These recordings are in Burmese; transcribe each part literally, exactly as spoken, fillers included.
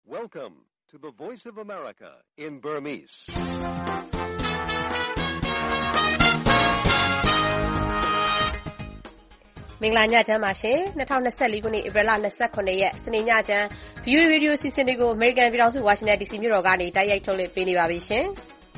Welcome to the Voice of America in Burmese. ။မင်္ဂလာညချမ်းပါရှင်။၂၀၂၄ခုနှစ်ဧပြီလ၂၇ရက်စနေညချမ်း ဗွီအိုအေ Radio အစီအစဉ်တွေကို American ပြည်ထောင်စု Washington ဒီ စီ မြို့တော်ကနေတိုက်ရိုက်ထုတ်လွှင့်ပေးနေပါပြီရှင်။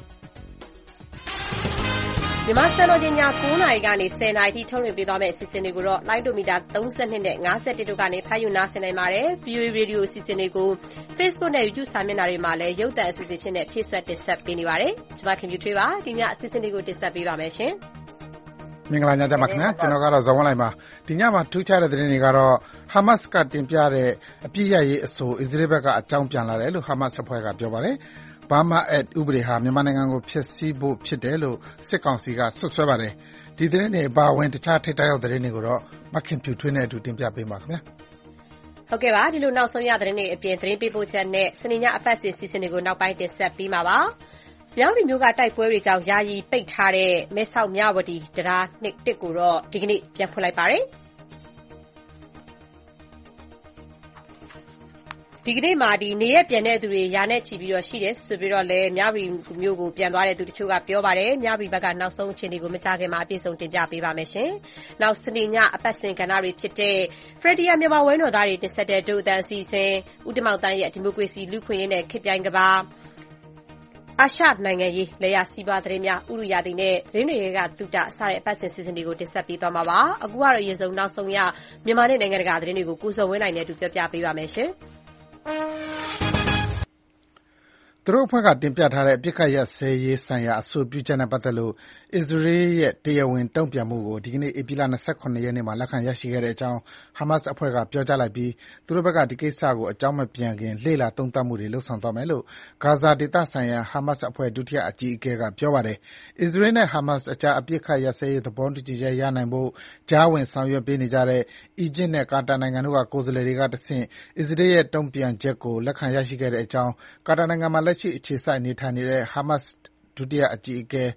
မြန်မာစံတော်ချိန်ည၉နာရီကနေ၁၀နာရီထိထုတ်လွှင့်ပေးသွားမယ့်အစီအစဉ်တွေကိုတော့လိုင်းဒိုမီတာ၃၂နဲ့၅၁တို့ကနေဖမ်းယူနားဆင်နိုင်ပါတယ်။ ဗွီအိုအေ Radio အစီအစဉ်တွေကို Facebook နဲ့ YouTube စာမျက်နှာတွေမှာလည်းရုပ်သံအစီအစဉ်ဖြစ်နေဖြည့်ဆွတ်တင်ဆက်ပေးနေပါတယ်။ကျွန်မခင်ဗျူထွေးပါ။ဒီညအစီအစဉ်တွေကိုတင်ဆက်ပေးပါမယ်ရှင်။မင်္ဂလာညချမ်းပါခင်ဗျာကျွန်တော်ကတော့ဇော်ဝင်းလိုက်ပါဒီညမှာထူးခြားတဲ့သတင်းတွေကတော့ Hamas ကတင်ပြတဲ့အပြစ်ရရေးအဆိုအစ္စရေးဘက်ကအကြောင်းပြန်လာတယ်လို့ Hamas အဖွဲ့ကပြောပါတယ်Burma Act ဥပဒေဟာမြန်မာနိုင်ငံကိုဖျက်ဆီးဖို့ဖြစ်တယ်လို့စစ်ကောင်စီကဆွဆွဲပါတယ်ဒီသတင်းတွေပါဝင်တခြားထိပ်တိုက်ရောက်သတင်းတွေကိုတော့မခင်ဖြူထွေးနဲ့အတူတင်ပြပေးပါခင်ဗျာဟုတ်ကဲ့ပါဒီလိုနောက်ဆုံးရသတင်းတွေအပြင်သတင်းပေးပို့ချက်နဲ့စနေညအပတ်စဉ်စီစဉ်တွေကိုနောက်ပိုင်းတင်ဆက်ပေးမှာပါမြောက်ရီမျိုးကတိုက်ပွဲတွေကြောင့်ယာယီပိတ်ထားတဲ့မဲဆောက်မြဝတီတရားနှစ်တစ်ကိုတော့ဒီကနေ့ပြန်ဖွင့်လိုက်ပါတယ်ဒီကနေ့မှာဒီနေရက်ပြန်တဲ့သူတွေရာနဲ့ချီပြီးတော့ရှိတယ်ဆိုပြီးတော့လည်းမြရီမျိုးကိုပြန်သွားတဲ့သူတချို့ကပြောပါတယ်မြရီဘက်ကနောက်ဆုံးအခြေအနေကိုမကြခင်မှာအပြည့်စုံတင်ပြပေးပါမယ်ရှင်။နောက်စနေညအပတ်စဉ်ကဏ္ဍတွေဖြစ်တဲ့ Fredia မြန်မာဝဲတော်သားတွေတင်ဆက်တဲ့ဒုအတန်းစီစဉ်ဦးတမောက်တန်းရဲ့ဒီမိုကရေစီလူခွင့်ရေးနဲ့ခေတ်ပြိုင်ကဘာအာရှနိုင်ငံရေးလေယာစီးပွားသတင်းများဥရယာတိနဲ့သတင်းတွေကတူတာစတဲ့အပတ်စဉ်စီစဉ်တွေကိုတင်ဆက်ပေးသွားမှာပါ။အခုကတော့အရင်ဆုံးနောက်ဆုံးရမြန်မာနဲ့နိုင်ငံတကာသတင်းတွေကိုကိုစုံဝင်းနိုင်နဲ့အတူပြောပြပေးပါမယ်ရှင်။သူတို့အဖွဲ့ကတင်ပြထားတဲ့အပြစ်ခတ်ရပ်စဲရေးဆိုင်ရာအဆိုပြုချက်နဲ့ပတ်သက်လို့အစ္စရေးရဲ့တရားဝင်တုံ့ပြန်မှုကိုဒီကနေ့ဧပြီလ၂၇ရက်နေ့မှာလက်ခံရရှိခဲ့တဲ့အကြောင်း Hamas အဖွဲ့ကပြောကြားလိုက်ပြီးသူတို့ဘက်ကဒီကိစ္စကိုအကြောင်းမပြန်ခင်လေ့လာသုံးသပ်မှုတွေလုပ်ဆောင်သွားမယ်လို့ဂါဇာဒေသဆိုင်ရာ Hamas အဖွဲ့ဒုတိယအကြီးအကဲကပြောပါတယ်။အစ္စရေးနဲ့ Hamas အကြားအပြစ်ခတ်ရပ်စဲရေးသဘောတူညီချက်ရနိုင်ဖို့ကြားဝင်ဆောင်ရွက်ပေးနေကြတဲ့အီဂျစ်နဲ့ကာတာနိုင်ငံတို့ကကိုယ်စားလှယ်တွေကတဆင့်အစ္စရေးရဲ့တုံ့ပြန်ချက်ကိုလက်ခံရရှိခဲ့တဲ့အကြောင်းကာတာနိုင်ငံမှာလက်ရှိအခြေစိုက်နေထိုင်နေတဲ့ Hamas ဒုတိယအကြီးအကဲ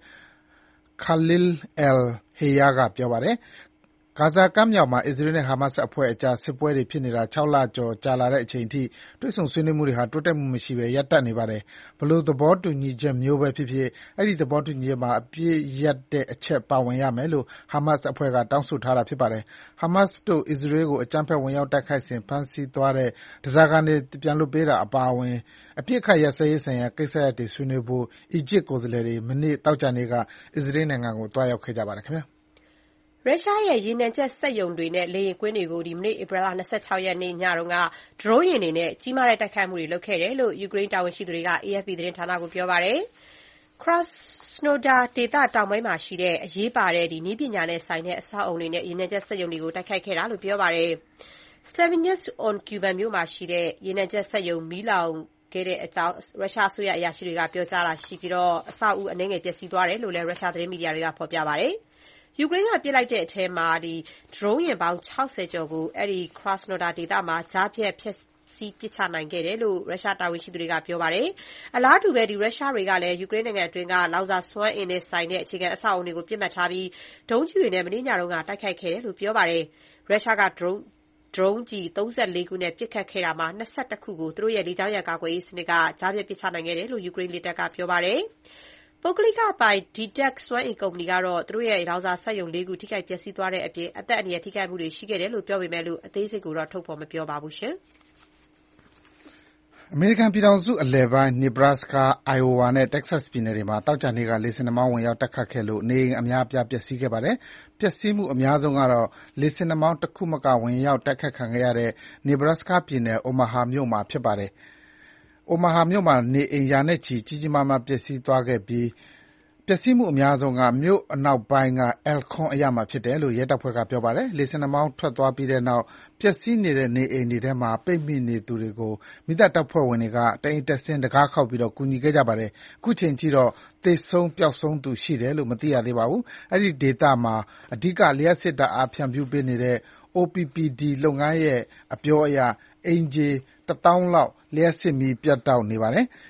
Khalil al-Hayya ကပြောပါတယ်။ဂါဇာကမ်းမြောင်မှာအစ္စရေးနဲ့ Hamas အဖွဲ့အကြားစစ်ပွဲတွေဖြစ်နေတာ၆လကျော်ကြာလာတဲ့အချိန်ထိတွေ့ဆုံဆွေးနွေးမှုတွေဟာတိုးတက်မှုမရှိဘဲရပ်တန့်နေပါတယ်။ဘလို့သဘောတူညီချက်မျိုးပဲဖြစ်ဖြစ်အဲ့ဒီသဘောတူညီချက်မှာအပြည့်ရပ်တဲ့အချက်ပါဝင်ရမယ်လို့ Hamas အဖွဲ့ကတောင်းဆိုထားတာဖြစ်ပါတယ်။ Hamas တို့အစ္စရေးကိုအကြမ်းဖက်ဝင်ရောက်တိုက်ခိုက်စဉ်ဖမ်းဆီးသွားတဲ့ဓားစာခံတွေပြန်လွှတ်ပေးတာအပါအဝင်အပြစ်ခတ်ရပ်စဲရေးဆိုင်ရာကိစ္စရပ်တွေဆွေးနွေးဖို့အီဂျစ်ကိုယ်စားလှယ်တွေမနေ့တောက်ကြနေ့ကအစ္စရေးနိုင်ငံကိုတွားရောက်ခဲ့ကြပါတယ်ခင်ဗျာရုရှားရဲ့ရေနံချက်စက်ရုံတွေနဲ့လေယာဉ်ကွင်းတွေကိုဒီမနေ့ဧပြီလ၂၆ရက်နေ့ညတုန်းကဒရုန်းယာဉ်တွေနဲ့ကြီးမားတဲ့တိုက်ခိုက်မှုတွေလုပ်ခဲ့တယ်လို့ယူကရိန်းတာဝန်ရှိသူတွေက အေအက်ဖ်ပီ သတင်းဌာနကိုပြောပါတယ်။ Krasnodar ဒေသတောင်ပိုင်းမှာရှိတဲ့အရေးပါတဲ့ဒီနည်းပညာနဲ့ဆိုင်တဲ့အဆောက်အအုံတွေနဲ့ရေနံချက်စက်ရုံတွေကိုတိုက်ခိုက်ခဲ့တာလို့ပြောပါတယ်။ Stevanitz-on-Kuban မြို့မှာရှိတဲ့ရေနံချက်စက်ရုံမီးလောင်ခဲ့တဲ့အကြောင်းရုရှားအစိုးရအရာရှိတွေကပြောကြားတာရှိပြီးအဆောက်အဦအနည်းငယ်ပျက်စီးသွားတယ်လို့လည်းရုရှားသတင်းမီဒီယာတွေကဖော်ပြပါတယ်။ယူကရိန်းကပစ်လိုက်တဲ့အထဲမှာဒီဒရုန်းယာဉ်ပေါင်း၆၀ကျော်ကိုအဲ့ဒီ Krasnodar ဒေသမှာကြားဖြတ်ဖျက်ဆီးပစ်ချနိုင်ခဲ့တယ်လို့ရုရှားတာဝန်ရှိသူတွေကပြောပါတယ်။အလားတူပဲဒီရုရှားတွေကလည်းယူကရိန်းနိုင်ငံအတွင်းကလောင်စာစွမ်းအင်နဲ့ဆိုင်တဲ့အခြေခံအဆောက်အအုံတွေကိုပစ်မှတ်ထားပြီးဒုံးကျည်တွေနဲ့မနေ့ညတုန်းကတိုက်ခိုက်ခဲ့တယ်လို့ပြောပါတယ်။ရုရှားကဒရုန်းဒရုန်းကျည်၃၄ခုနဲ့ပစ်ခတ်ခဲ့တာမှာ၂၁ခုကိုသူတို့ရဲ့လေကြောင်းရန်ကာကွယ်ရေးစနစ်ကကြားဖြတ်ပစ်ချနိုင်ခဲ့တယ်လို့ယူကရိန်းလေတပ်ကပြောပါတယ်။ပုဂ္ဂလိကပိုင် ဒီ တက် စွမ်းအင်ကုမ္ပဏီကတော့သူတို့ရဲ့လောင်စာစက်ရုံလေးခုထိခိုက်ပျက်စီးသွားတဲ့အပြင်အသက်အန္တရာယ်ထိခိုက်မှုတွေရှိခဲ့တယ်လို့ပြောပေမဲ့အသေးစိတ်ကိုတော့ထုတ်ဖော်မပြောပါဘူးရှင်။အမေရိကန်ပြည်ထောင်စုအလယ်ပိုင်း Nebraska, Iowa နဲ့ Texas ပြည်နယ်တွေမှာသောကြာနေ့ကလေဆင်နှာမောင်းဝင်ရောက်တိုက်ခတ်ခဲ့လို့နေအိမ်အများအပြားပျက်စီးခဲ့ပါတယ်။ပျက်စီးမှုအများဆုံးကတော့လေဆင်နှာမောင်းတခုမကဝင်ရောက်တိုက်ခတ်ခံခဲ့ရတဲ့ Nebraska ပြည်နယ် Omaha မြို့မှာဖြစ်ပါတယ်။ Omaha မြို့မှာနေအိမ်ရာနဲ့ချီကြီးကြီးမားမားပျက်စီးသွားခဲ့ပြီးပျက်စီးမှုအများဆုံးကမြို့အနောက်ပိုင်းက Elkhorn အရပ်မှာဖြစ်တယ်လို့ရဲတပ်ဖွဲ့ကပြောပါတယ်။လေဆင်နှာမောင်းထွက်သွားပြီးတဲ့နောက်ပျက်စီးနေတဲ့နေအိမ်တွေထဲမှာပိတ်မိနေသူတွေကိုမီးသတ်တပ်ဖွဲ့ဝင်တွေကတအိမ်တက်ဆင်းတံခါးခေါက်ပြီးကူညီခဲ့ကြပါတယ်။အခုချိန်ထိတော့သေဆုံးပျောက်ဆုံးသူရှိတယ်လို့မသိရသေးပါဘူး။အဲဒီဒေသမှာအဓိကလျှပ်စစ်ဓာတ်အားဖြန့်ဖြူးပေးနေတဲ့ အို ပီ ပီ ဒီ လုပ်ငန်းရဲ့အပြောအရအိမ်ခြေတသောင်းလောက်လျှပ်စစ်မီးပြတ်တောက်နေပါတယ်။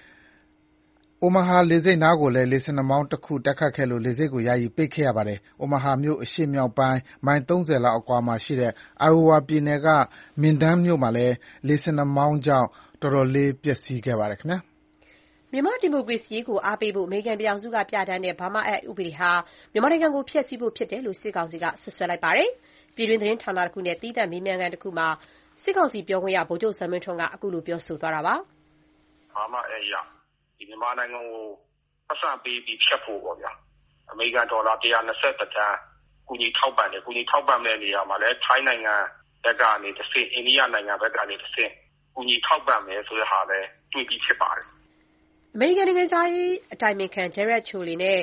Omaha လေဆိပ်နားကိုလည်းလေဆင်နှာမောင်းတခုတိုက်ခတ်ခဲ့လို့လေဆိပ်ကိုယာယီပိတ်ခဲ့ရပါတယ်။ Omaha မြို့အရှေ့မြောက်ပိုင်းမိုင်သုံးဆယ်လောက်အကွာမှာရှိတဲ့ Iowa ပြည်နယ်က Minden မြို့မှာလည်းလေဆင်နှာမောင်းကြောင့်တတော်တော်လေးပျက်စီးခဲ့ပါတယ်ခင်ဗျာမြန်မာဒီမိုကရေစီရေးကိုအားပေးဖို့အမေရိကန်ပြည်ထောင်စုကပြဋ္ဌာန်းတဲ့ Burma Act ဥပဒေဟာမြန်မာနိုင်ငံကိုဖျက်ဆီးဖို့ဖြစ်တယ်လို့စစ်ကောင်စီကဆွဆွဲလိုက်ပါတယ်။ပြည်တွင်းသတင်းဌာနတစ်ခုနဲ့သီးသန့်မေးမြန်းခန်းတစ်ခုမှာစစ်ကောင်စီပြောခွင့်ရဗိုလ်ချုပ်ဇော်မင်းထွန်းကအခုလိုပြောဆိုသွားတာပါ။ Burma Act ရဒီမြန်မာနိုင်ငံကိုအစပေးပြီးဖျက်ဖို့ပေါ့ဗျာ။အမေရိကန်ဒေါ်လာone hundred twenty-oneတန်ကူညီထောက်ပံ့တယ်။ကူညီထောက်ပံ့တဲ့နေရာမှာလည်းထိုင်းနိုင်ငံဘက်ကနေတစ်ဆင့်အိန္ဒိယနိုင်ငံဘက်ကနေတစ်ဆင့်ကူညီထောက်ပံ့မယ်ဆိုတဲ့ဟာလည်းတွေ့ပြီးဖြစ်ပါတယ်။အမေရိကန်နိုင်ငံသားရေးအတိုင်ပင်ခံ Jared Choley နဲ့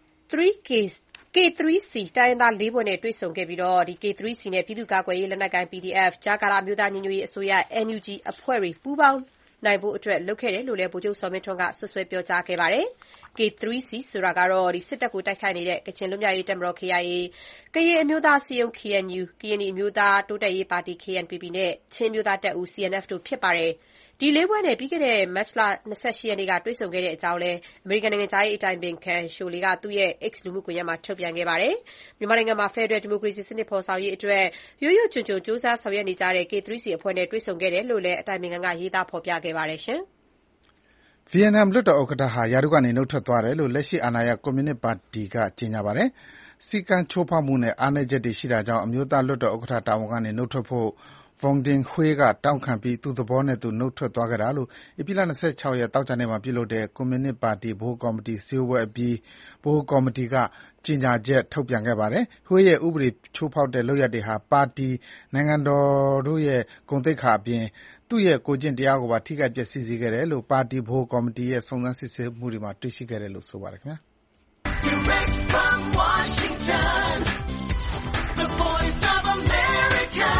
K three C တိုင်းရင်းသားလေးဖွဲ့နဲ့တွေ့ဆုံခဲ့ပြီး K three C နဲ့ပြည်သူ့ကာကွယ်ရေးလက်နက်ကိုင် P D F ကြားကာလအမျိုးသားညီညွတ်ရေးအစိုးရ N U G အဖွဲ့တွေပူးပေါင်းနိုင်ဖို့အတွက်လုပ်ခဲ့တယ်လို့လည်းဗိုလ်ချုပ်ဇော်မင်းထွန်းကဆွဆွဲပြောကြားခဲ့ပါတယ်။ K three C ဆိုတာကတော့စစ်တပ်ကိုတိုက်ခိုက်နေတဲ့ကချင်လွတ်မြောက်ရေးတပ်မတော် K I A ၊ ကရင်အမျိုးသားအစည်းအရုံး K N U ၊ ကရင်နီအမျိုးသားတိုးတက်ရေးပါတီ K N P P နဲ့ ချင်းအမျိုးသားတပ်ဦး C N F တို့ဖြစ်ပါတယ်။ ဒီလေးဖွဲ့နဲ့ပြီးခဲ့တဲ့မတ်လ၂၈ရက်နေ့ကတွေ့ဆုံခဲ့တဲ့အကြောင်းလည်းအမေရိကန်နိုင်ငံသားရေးအတိုင်ပင်ခံ Choley ကသူ့ရဲ့ X လူမှုကွန်ရက်မှာထုတ်ပြန်ခဲ့ပါတယ်။မြန်မာနိုင်ငံမှာဖက်ဒရယ်ဒီမိုကရေစီစနစ်ဖော်ဆောင်ရေးအတွက်ရွတ်ရွတ်ချွံချွံကြိုးစားဆောင်ရွက်နေကြတဲ့ K three C အဖွဲ့နဲ့တွေ့ဆုံခဲ့တယ်လို့လည်းအတိုင်ပင်ခံကရေးသားဖော်ပြခဲ့ပါတယ်။ဗီယက်နမ်လွှတ်တော်ဥက္ကဋ္ဌဟာရာထူးကနေနုတ်ထွက်သွားတယ်လို့လက်ရှိအာဏာရကွန်မြူနစ်ပါတီကကြေညာပါတယ်။စည်းကမ်းချိုးဖောက်မှုနဲ့အားနည်းချက်တွေရှိတာကြောင့်အမျိုးသားလွှတ်တော်ဥက္ကဋ္ဌတာဝန်ကနေနုတ်ထွက်ဖို့ Vong Ding Hue ကတောင်းခံပြီးသူ့သဘောနဲ့သူနုတ်ထွက်သွားခဲ့တာလို့ဧပြီလ၂၆ရက်သောကြာနေ့မှာပြုလုပ်တဲ့ကွန်မြူနစ်ပါတီဗဟိုကော်မတီစည်းဝေးပွဲအပြီးဗဟိုကော်မတီကကြေညာချက်ထုတ်ပြန်ခဲ့ပါတယ်။ Hue ရဲ့ဥပဒေချိုးဖောက်တဲ့လုပ်ရပ်တွေဟာပါတီ၊နိုင်ငံတော်တို့ရဲ့ဂုဏ်သိက္ခာအပြင်သူ့ရဲ့ကိုယ်ကျင့်တရားကိုပါထိခိုက်ပျက်စီးစေခဲ့တယ်လို့ပါတီဗဟိုကော်မတီရဲ့စုံစမ်းစစ်ဆေးမှုတွေမှာတွေ့ရှိခဲ့တယ်လို့ဆိုပါတယ်ခင်ဗျာ။ Direct from Washington, the voice of America,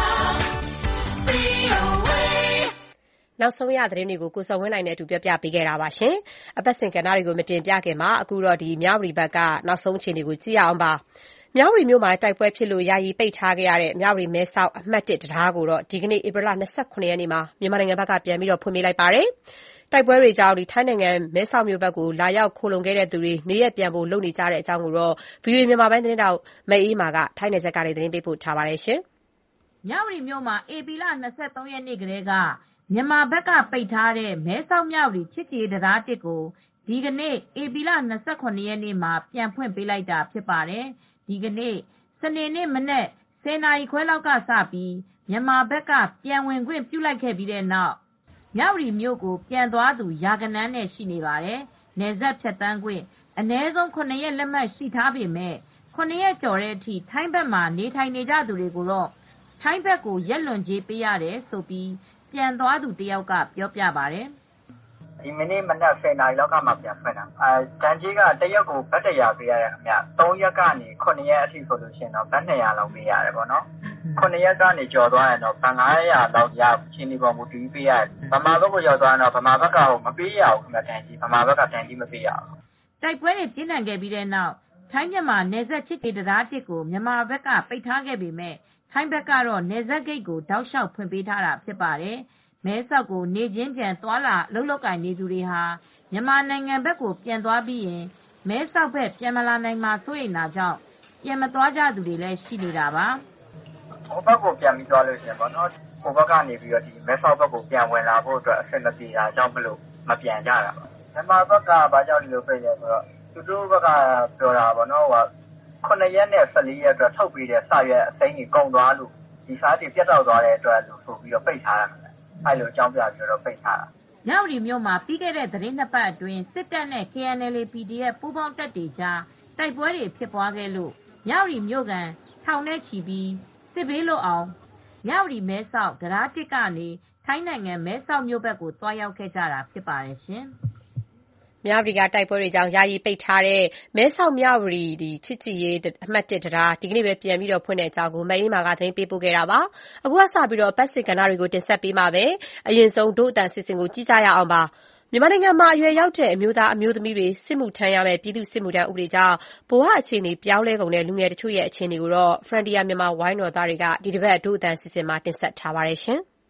V O A နောက်ဆုံးရသတင်းတွေကိုကိုစောဝင်းနိုင်နဲ့အတူပြောပြပေးခဲ့တာပါရှင်။အပတ်စဉ်ကဏ္ဍတွေကိုမတင်ပြခင်မှာအခုတော့ဒီမြဝတီဘက်ကနောက်ဆုံးအခြေအနေကိုကြည့်ရအောင်ပါ။မြဝတီမြို့မှာတိုက်ပွဲဖြစ်လို့ယာယီပိတ်ထားခဲ့ရတဲ့မြဝတီမဲဆောက်အမှတ်တစ်တံတားကိုတော့ဒီကနေ့ဧပြီလ၂၇ရက်နေ့မှာမြန်မာနိုင်ငံဘက်ကပြန်ပြီးဖွင့်ပေးလိုက်ပါတယ်။တိုက်ပွဲတွေကြောင့်ထိုင်းနိုင်ငံမဲဆောက်မြို့ဘက်ကိုလာရောက်ခိုလှုံခဲ့တဲ့သူတွေနေရပ်ပြန်ဖို့လုပ်နေကြတဲ့အကြောင်းကိုတော့ ဗွီအိုအေမြန်မာပိုင်းသတင်းတောက်မအေးမာကထိုင်းနယ်စပ်ကနေသတင်းပေးပို့ထားပါတယ်။မြဝတီမြို့မှာဧပြီလ၂၃ရက်နေ့ကတည်းကမြန်မာဘက်ကပိတ်ထားတဲ့မဲဆောက်မြဝတီချစ်ကြည်ရေးတံတားတစ်ကိုဒီကနေ့ဧပြီလ၂၇ရက်နေ့မှာပြန်ဖွင့်ပေးလိုက်တာဖြစ်ပါတယ်။ဒီကနေ့စနေနေ့မနက်၁၀နာရီခွဲလောက်ကစပြီးမြန်မာဘက်ကပြန်ဝင်ခွင့်ပြုလိုက်ခဲ့ပြီးတဲ့နောက်မြဝတီမြို့ကိုပြန်သွားသူရာဂဏန်းနဲ့ရှိနေပါတယ်။နယ်စပ်ဖြတ်သန်းခွင့်အနည်းဆုံး၇ရက်လက်မှတ်ရှိထားပေမဲ့၇ရက်ကျော်တဲ့အထိထိုင်းဘက်မှာနေထိုင်နေကြသူတွေကိုတော့ထိုင်းဘက်ကိုရက်လွန်ကြေးပေးရတယ်ဆိုပြီးပြန်သွားသူတယောက်ကပြောပြပါတယ်။“ဒီမနေ့မနက်၁၀နာရီလောက်ကမှပြန်ဖွင့်တာ။ဒဏ်ကြေးကတရက်ကိုဘတ်၁၀၀ပေးရတယ်ခင်ဗျ။၃ရက်ကနေ၇ရက်အထိဆိုရင်တော့ဘတ်၂၀၀လောက်ပေးရတယ်ပေါ့နော်။၇ရက်ကနေကျော်သွားရင်တော့ဘတ်၅၀၀လောက်ရအခြေအနေပေါ်မူတည်ပြီးပေးရတယ်။ဗမာဘက်ကိုရောက်သွားရင်တော့ဗမာဘက်ကမပေးရဘူးခင်ဗျဒဏ်ကြေး။ဗမာဘက်ကဒဏ်ကြေးမပေးရဘူး။ ”တိုက်ပွဲတွေပြင်းထန်ခဲ့ပြီးတဲ့နောက်ထိုင်းမြန်မာနယ်စပ်ချစ်ကြည်ရေးတံတားတစ်ကိုမြန်မာဘက်ကပိတ်ထားခဲ့ပေမဲ့ထိုင်းဘက်ကတော့နယ်စပ်ဂိတ်ကိုတောက်လျှောက်ဖွင့်ပေးထားတာဖြစ်ပါတယ်။မဲဆောက်ကိုနေ့ချင်းပြန်သွားလာအလုပ်လုပ်ကိုင်နေသူတွေဟာမြန်မာနိုင်ငံဘက်ကိုပြန်သွားပြီးရင်မဲဆောက်ဘက်ပြန်မလာနိုင်မှာစိုးရိမ်တာကြောင့်ပြန်မသွားကြသူတွေလည်းရှိနေတာပါ။ဟိုဘက်ကိုပြန်ပြီးသွားလို့ရှိရင်ပေါ့နော်ဟိုဘက်ကနေပြီးတော့ဒီမဲဆောက်ဘက်ကိုပြန်ဝင်လာဖို့အတွက်အဆင်မပြေတာကြောင့်မလို့မပြန်ကြတာပါ။မြန်မာဘက်ကဘာကြောင့်ဒီလိုပြည့်လဲဆိုတော့သူတို့ဘက်ကပြောတာပေါ့နော်ဟိုခုနှစ်ရက်နဲ့၁၄ရက်အတွက်ထုတ်ပေးတဲ့စာရွက်အစိမ်းကြီးကုန်သွားလို့ဒီစားတွေပြတ်တောက်သွားတဲ့အတွက်လို့ဆိုပြီးတော့ပိတ်ထားတာအဲလိုအကြောင်းပြပြီးတော့ပိတ်ထားတာမြဝတီမြို့မှာပြီးခဲ့တဲ့သတင်းနှစ်ပတ်အတွင်းစစ်တပ်နဲ့ K N L A P D F ပူးပေါင်းတပ်တွေကြားတိုက်ပွဲတွေဖြစ်ပွားခဲ့လို့မြဝတီမြို့ကန်ထောင်နဲ့ချီပြီးစစ်ဘေးလွတ်အောင်မြဝတီမဲဆောက်တံတားတစ်ကနေထိုင်းနိုင်ငံမဲဆောက်မြို့ဘက်ကိုသွားရောက်ခဲ့ကြတာဖြစ်ပါတယ်ရှင်။မြဝတီကတိုက်ပွဲတွေကြောင့်ယာယီပိတ်ထားတဲ့မဲဆောက်မြဝတီချစ်ကြည်ရေးအမှတ်တစ်တံတားဒီကနေ့ပဲပြန်ပြီးဖွင့်တဲ့အကြောင်းကိုမအေးမာကသတင်းပေးပို့ခဲ့တာပါ။အခုကစပြီးပတ်စစ်ကဏ္ဍတွေကိုတင်ဆက်ပေးမှာပဲအရင်ဆုံးဒို့အတန်စစ်စင်ကိုကြည့်ကြရအောင်ပါ။မြန်မာနိုင်ငံမှာအရွယ်ရောက်တဲ့အမျိုးသားအမျိုးသမီးတွေစစ်မှုထမ်းရမယ့်ပြည်သူ့စစ်မှုထမ်းဥပဒေကြောင့်ဘဝအခြေအနေပြောင်းလဲကုန်တဲ့လူငယ်တချို့ရဲ့အခြေအနေကိုတော့ Frontier မြန်မာဝိုင်းတော်သားတွေကဒီတစ်ပတ်ဒို့အတန်စစ်စင်မှာတင်ဆက်ထားပါတယ်ရှင်။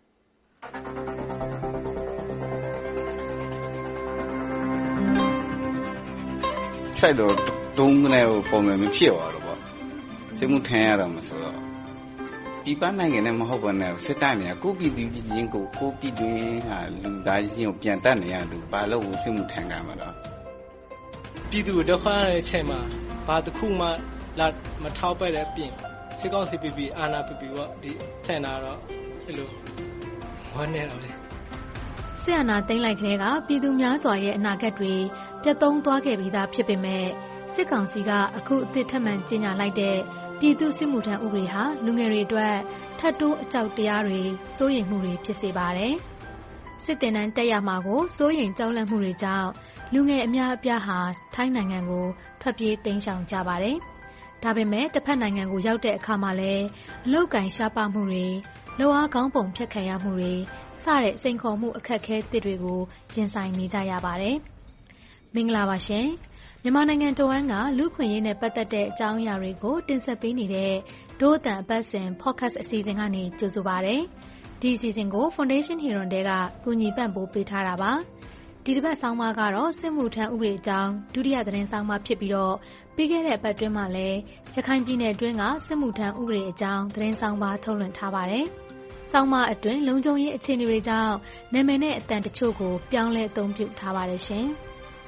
စိုက်တော့တုံးကနေပုံမှန်မဖြစ်သွားတော့ပေါ့စစ်မှုထမ်းရတော့မဆိုတော့ပပြည်ပနိုင်ငံနဲ့မဟုတ်ဘဲနဲ့စစ်တပ်เนี่ยကိုပြည်သူချင်းကိုကိုပြည်တွင်းဟာလူသားချင်းကိုပြန်တတ်နေရသူဘာလို့ဝစစ်မှုထမ်းကမှာတော့ပြည်သူဒုက္ခရတဲ့အချိန်မှာဘာတစ်ခုမှလာမထောက်ပံ့တဲ့ပြင်စစ်ကောင်စီပီပီအာဏာပီပီပေါ့ဒီထန်တာတော့အဲ့လိုဝမ်းနေတော့လေဆီယနာသိမ်းလိုက်ကလေးကပြည်သူများစွာရဲ့အနာဂတ်တွေပြတ်သုံးသွားခဲ့ပြီးသားဖြစ်ပေမဲ့စစ်ကောင်စီကအခုအသစ်ထပ်မံကြေညာလိုက်တဲ့ပြည်သူစစ်မှုထမ်းဥပဒေဟာလူငယ်တွေအတွက်ထပ်တိုးအကြောက်တရားတွေစိုးရိမ်မှုတွေဖြစ်စေပါတယ်။စစ်တင်တန်းတက်ရမှာကိုစိုးရိမ်ကြောက်လန့်မှုတွေကြောင့်လူငယ်အများအပြားဟာထိုင်းနိုင်ငံကိုထွက်ပြေးတိမ်းရှောင်ကြပါတယ်။ဒါပေမဲ့တစ်ဖက်နိုင်ငံကိုရောက်တဲ့အခါမှာလည်းအလုတ်ကင်ရှားပါမှုတွေလောအားကောင်းပုံဖြတ်ခံရမှုတွေစတဲ့စိန်ခေါ်မှုအခက်အခဲတစ်တွေကိုရင်ဆိုင်နေကြရပါတယ်။မင်္ဂလာပါရှင်။မြန်မာနိုင်ငံတဝန်းကလူခွင့်ရေးနဲ့ပတ်သက်တဲ့အကြောင်းအရာတွေကိုတင်ဆက်ပေးနေတဲ့ဒို့အတန်အပတ်စဉ် podcast အစီအစဉ်ကနေကြိုဆိုပါရစေ။ဒီအစီအစဉ်ကို Foundation Hero တဲကကူညီပံ့ပိုးပေးထားတာပါ။ဒီတစ်ပတ်ဆောင်းပါးကတော့စစ်မှုထမ်းဥပဒေအကြောင်းဒုတိယသတင်းဆောင်းပါးဖြစ်ပြီးတော့ပြီးခဲ့တဲ့အပတ်တွင်းမှာလည်းရခိုင်ပြည်နယ်အတွင်းကစစ်မှုထမ်းဥပဒေအကြောင်းသတင်းဆောင်းပါးထုတ်လွှင့်ထားပါတယ်။ဆောင်းပါးအတွင်းလုံခြုံရေးအခြေအနေတွေကြောင့်နာမည်နဲ့အတန်တချို့ကိုပြောင်းလဲအသုံးပြုထားပါတယ်ရှင်။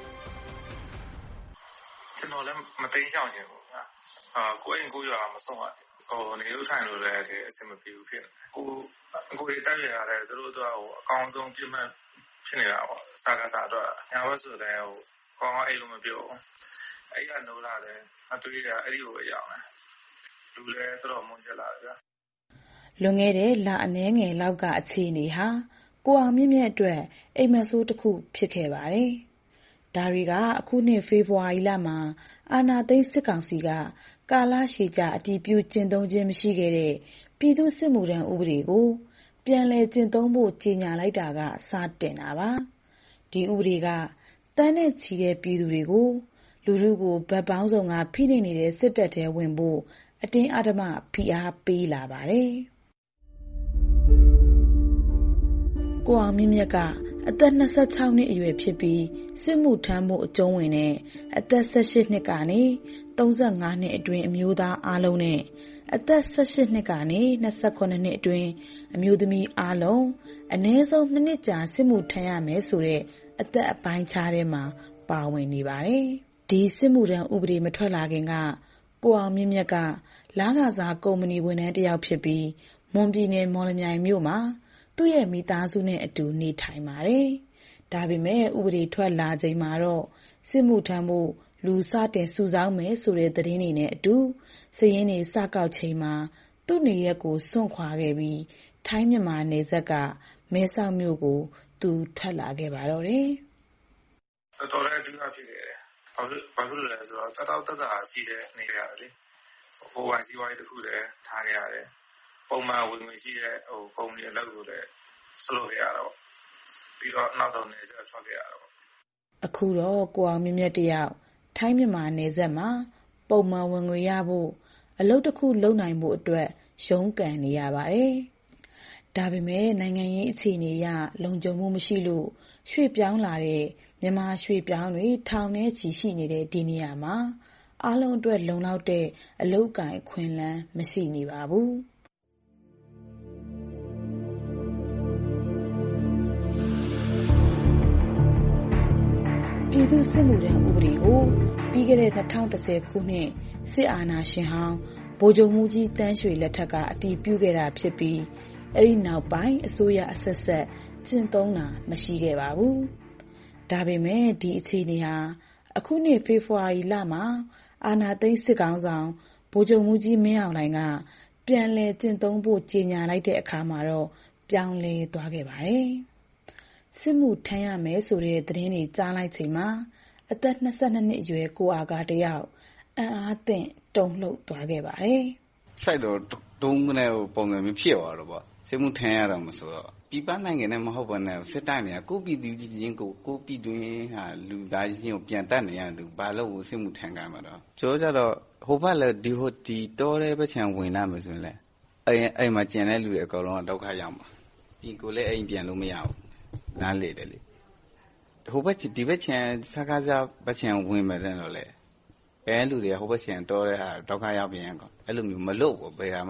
ကျွန်တော်လည်းမသိချောင်ချင်ဘူးဗျာအာကိုအိမ်ကိုရွာမဆုံးရဘူးဟိုနေလို့ထိုင်လို့လည်းအဆင်မပြေဘူးဖြစ်ကိုကိုတွေတက်ရရတယ်သူတို့တော့ဟိုအကောင်းဆုံးပြမှတ်ဖြစ်နေတာပေါ့စာကစားတော့ညာဘက်ဆိုလည်းဟိုကောင်းအိမ်လို့မပြောအဲ့ရနိုးလာတယ်အတွေ့ရအဲ့ဒီကိုရောက်တယ်လူလည်းတော်မွန်ကြလာဗျာလွန်ခဲ့တဲ့လအနည်းငယ်လောက်ကအခြေအနေဟာကိုအောင်မြင့်မြတ်အတွက်အိမ်မက်ဆိုးတစ်ခုဖြစ်ခဲ့ပါတယ်။ဒါတွေကအခုနှစ်ဖေဖော်ဝါရီလမှာအာဏာသိမ်းစစ်ကောင်စီကကာလရှည်ကြာအတည်ပြုကျင့်သုံးခြင်းမရှိခဲ့တဲ့ပြည်သူ့စစ်မှုထမ်းဥပဒေကိုပြန်လည်ကျင့်သုံးဖို့ကြေညာလိုက်တာကစတင်တာပါ။ဒီဥပဒေကတန်းနဲ့ချီတဲ့ပြည်သူတွေကိုလူထုကိုဗတ်ပေါင်းစုံကဖိနှိပ်နေတဲ့စစ်တပ်ထဲဝင်ဖို့အတင်းအဓမ္မဖိအားပေးလာပါတယ်။ကိုအောင်မြင့်မြတ်ကအသက်၂၆နှစ်အရွယ်ဖြစ်ပြီးစစ်မှုထမ်းမှုအကျုံးဝင်တဲ့အသက်၁၈နှစ်ကနေ၃၅နှစ်အတွင်းအမျိုးသားအားလုံးနဲ့အသက်၁၈နှစ်ကနေ၂၉နှစ်အတွင်းအမျိုးသမီးအားလုံးအနည်းဆုံးနှစ်နှစ်ကြာစစ်မှုထမ်းရမယ်ဆိုတဲ့အသက်အပိုင်းခြားထဲမှာပါဝင်နေပါတယ်။ဒီစစ်မှုထမ်းဥပဒေမထွက်လာခင်ကကိုအောင်မြင့်မြတ်ကလခစားကုမ္ပဏီဝန်ထမ်းတစ်ယောက်ဖြစ်ပြီးမွန်ပြည်နယ်မော်လမြိုင်မြို့မှာသူ့ရဲ့မိသားစုနဲ့အတူနေထိုင်ပါတယ်။ဒါပေမဲ့ဥပဒေထွက်လာချိန်မှာတော့စစ်မှုထမ်းဖို့လူစတင်စုဆောင်းမယ်ဆိုတဲ့သတင်းတွေနဲ့အတူစည်ရင်းတွေစကောက်ချိန်မှာသူ့နေရက်ကိုစွန့်ခွာခဲ့ပြီးထိုင်းမြန်မာနယ်စပ်ကမဲဆောက်မြို့ကိုသူထွက်လာခဲ့ပါတော့တယ်။တော်တော်လေးအတူအဖြစ်ခဲ့တယ်။ဘာလို့ဘာလို့လဲဆိုတော့တတော်တတာစီးတဲ့နေရတယ်လေ။ဟိုဝိုင်းစီဝိုင်းတစ်ခုတည်းထားခဲ့ရတယ်။ပုံမှန်ဝင်ဝင်ရှိတဲ့ဟိုကုမ္ပဏီအလုပ်ကိုလည်းဆလုပ်ရတော့ပြီးတော့နောက်တော့နေဆက်ထွက်ခဲ့ရတော့အခုတော့ကိုအောင်မြင့်မြတ်တယောက်ထိုင်းမြန်မာနယ်စပ်မှာပုံမှန်ဝင်ငွေရဖို့အလုပ်တစ်ခုလုပ်နိုင်ဖို့အတွက်ရုန်းကန်နေရပါတယ်။ဒါပေမဲ့နိုင်ငံရေးအခြေအနေအရလုံခြုံမှုမရှိလို့ရွှေ့ပြောင်းလာတဲ့မြန်မာရွှေ့ပြောင်းတွေထောင်ထဲချီရှိနေတဲ့ဒီနေရာမှာအားလုံးအတွက်လုံလောက်တဲ့အလုပ်အကိုင်ခွင့်လန်းမရှိနေပါဘူး။ပြည်သူ့စစ်မှုထမ်းဥပဒေကိုပြီးခဲ့တဲ့၂၀၁၀ခုနှစ်စစ်အာဏာရှင်ဟောင်းဗိုလ်ချုပ်မှူးကြီးတန်းရွှေလက်ထက်ကအတည်ပြုခဲ့တာဖြစ်ပြီးအဲဒီနောက်ပိုင်းအစိုးရအဆက်ဆက်ကျင့်သုံးတာမရှိခဲ့ပါဘူး။ဒါပေမဲ့ဒီအခြေအနေဟာအခုနှစ်ဖေဖော်ဝါရီလမှာအာဏာသိမ်းစစ်ကောင်ဆောင်ဗိုလ်ချုပ်မှူးကြီးမင်းအောင်လှိုင်ကပြန်လည်ကျင့်သုံးဖို့ကြေညာလိုက်တဲ့အခါမှာတော့ပြောင်းလဲသွားခဲ့ပါတယ်။စစ်မှုထမ်းရမယ်ဆိုတဲ့သတင်းတွေကြားလိုက်ချိန်မှာအသက်၂၂နှစ်အရွယ်ကိုအာကားတယောက်အံ့အားသင့်တုန်လှုပ်သွားခဲ့ပါတယ်။စိုက်တော့တုံးကနေပုံစံမျိုးဖြစ်သွားတော့ပေါ့စစ်မှုထမ်းရတော့မဆိုတော့ပြည်ပနိုင်ငံနဲ့မဟုတ်ဘဲနဲ့စစ်တိုင်းတွေကကိုပြည်သူချင်းကိုကိုပြည်တွင်းဟာလူသားချင်းကိုပြန်တတ်နေရသူဘာလို့စစ်မှုထမ်းကမှာတော့ကျောကြတော့ဟိုဘက်လည်းဒီဟိုဒီတော်တဲ့ဘက်ချံဝင်လာမယ်ဆိုရင်လည်းအဲ့အဲ့မှာကျန်တဲ့လူတွေအကောင်လုံးကဒုက္ခရောက်မှာပြီးကိုလည်းအိမ်ပြန်လို့မရဘူးနားလေတယ်လေဟိုဘက်ဒီဘက်ချံစကားစားဘက်ချံဝင်မယ်တဲ့တော့လေအဲလူတွေကဟိုဘက်ချံတော်တဲ့ဟာဒုက္ခရောက်ပြန်ကောအဲ့လိုမျိုးမလို့ဘူးဘယ်ဟာမှ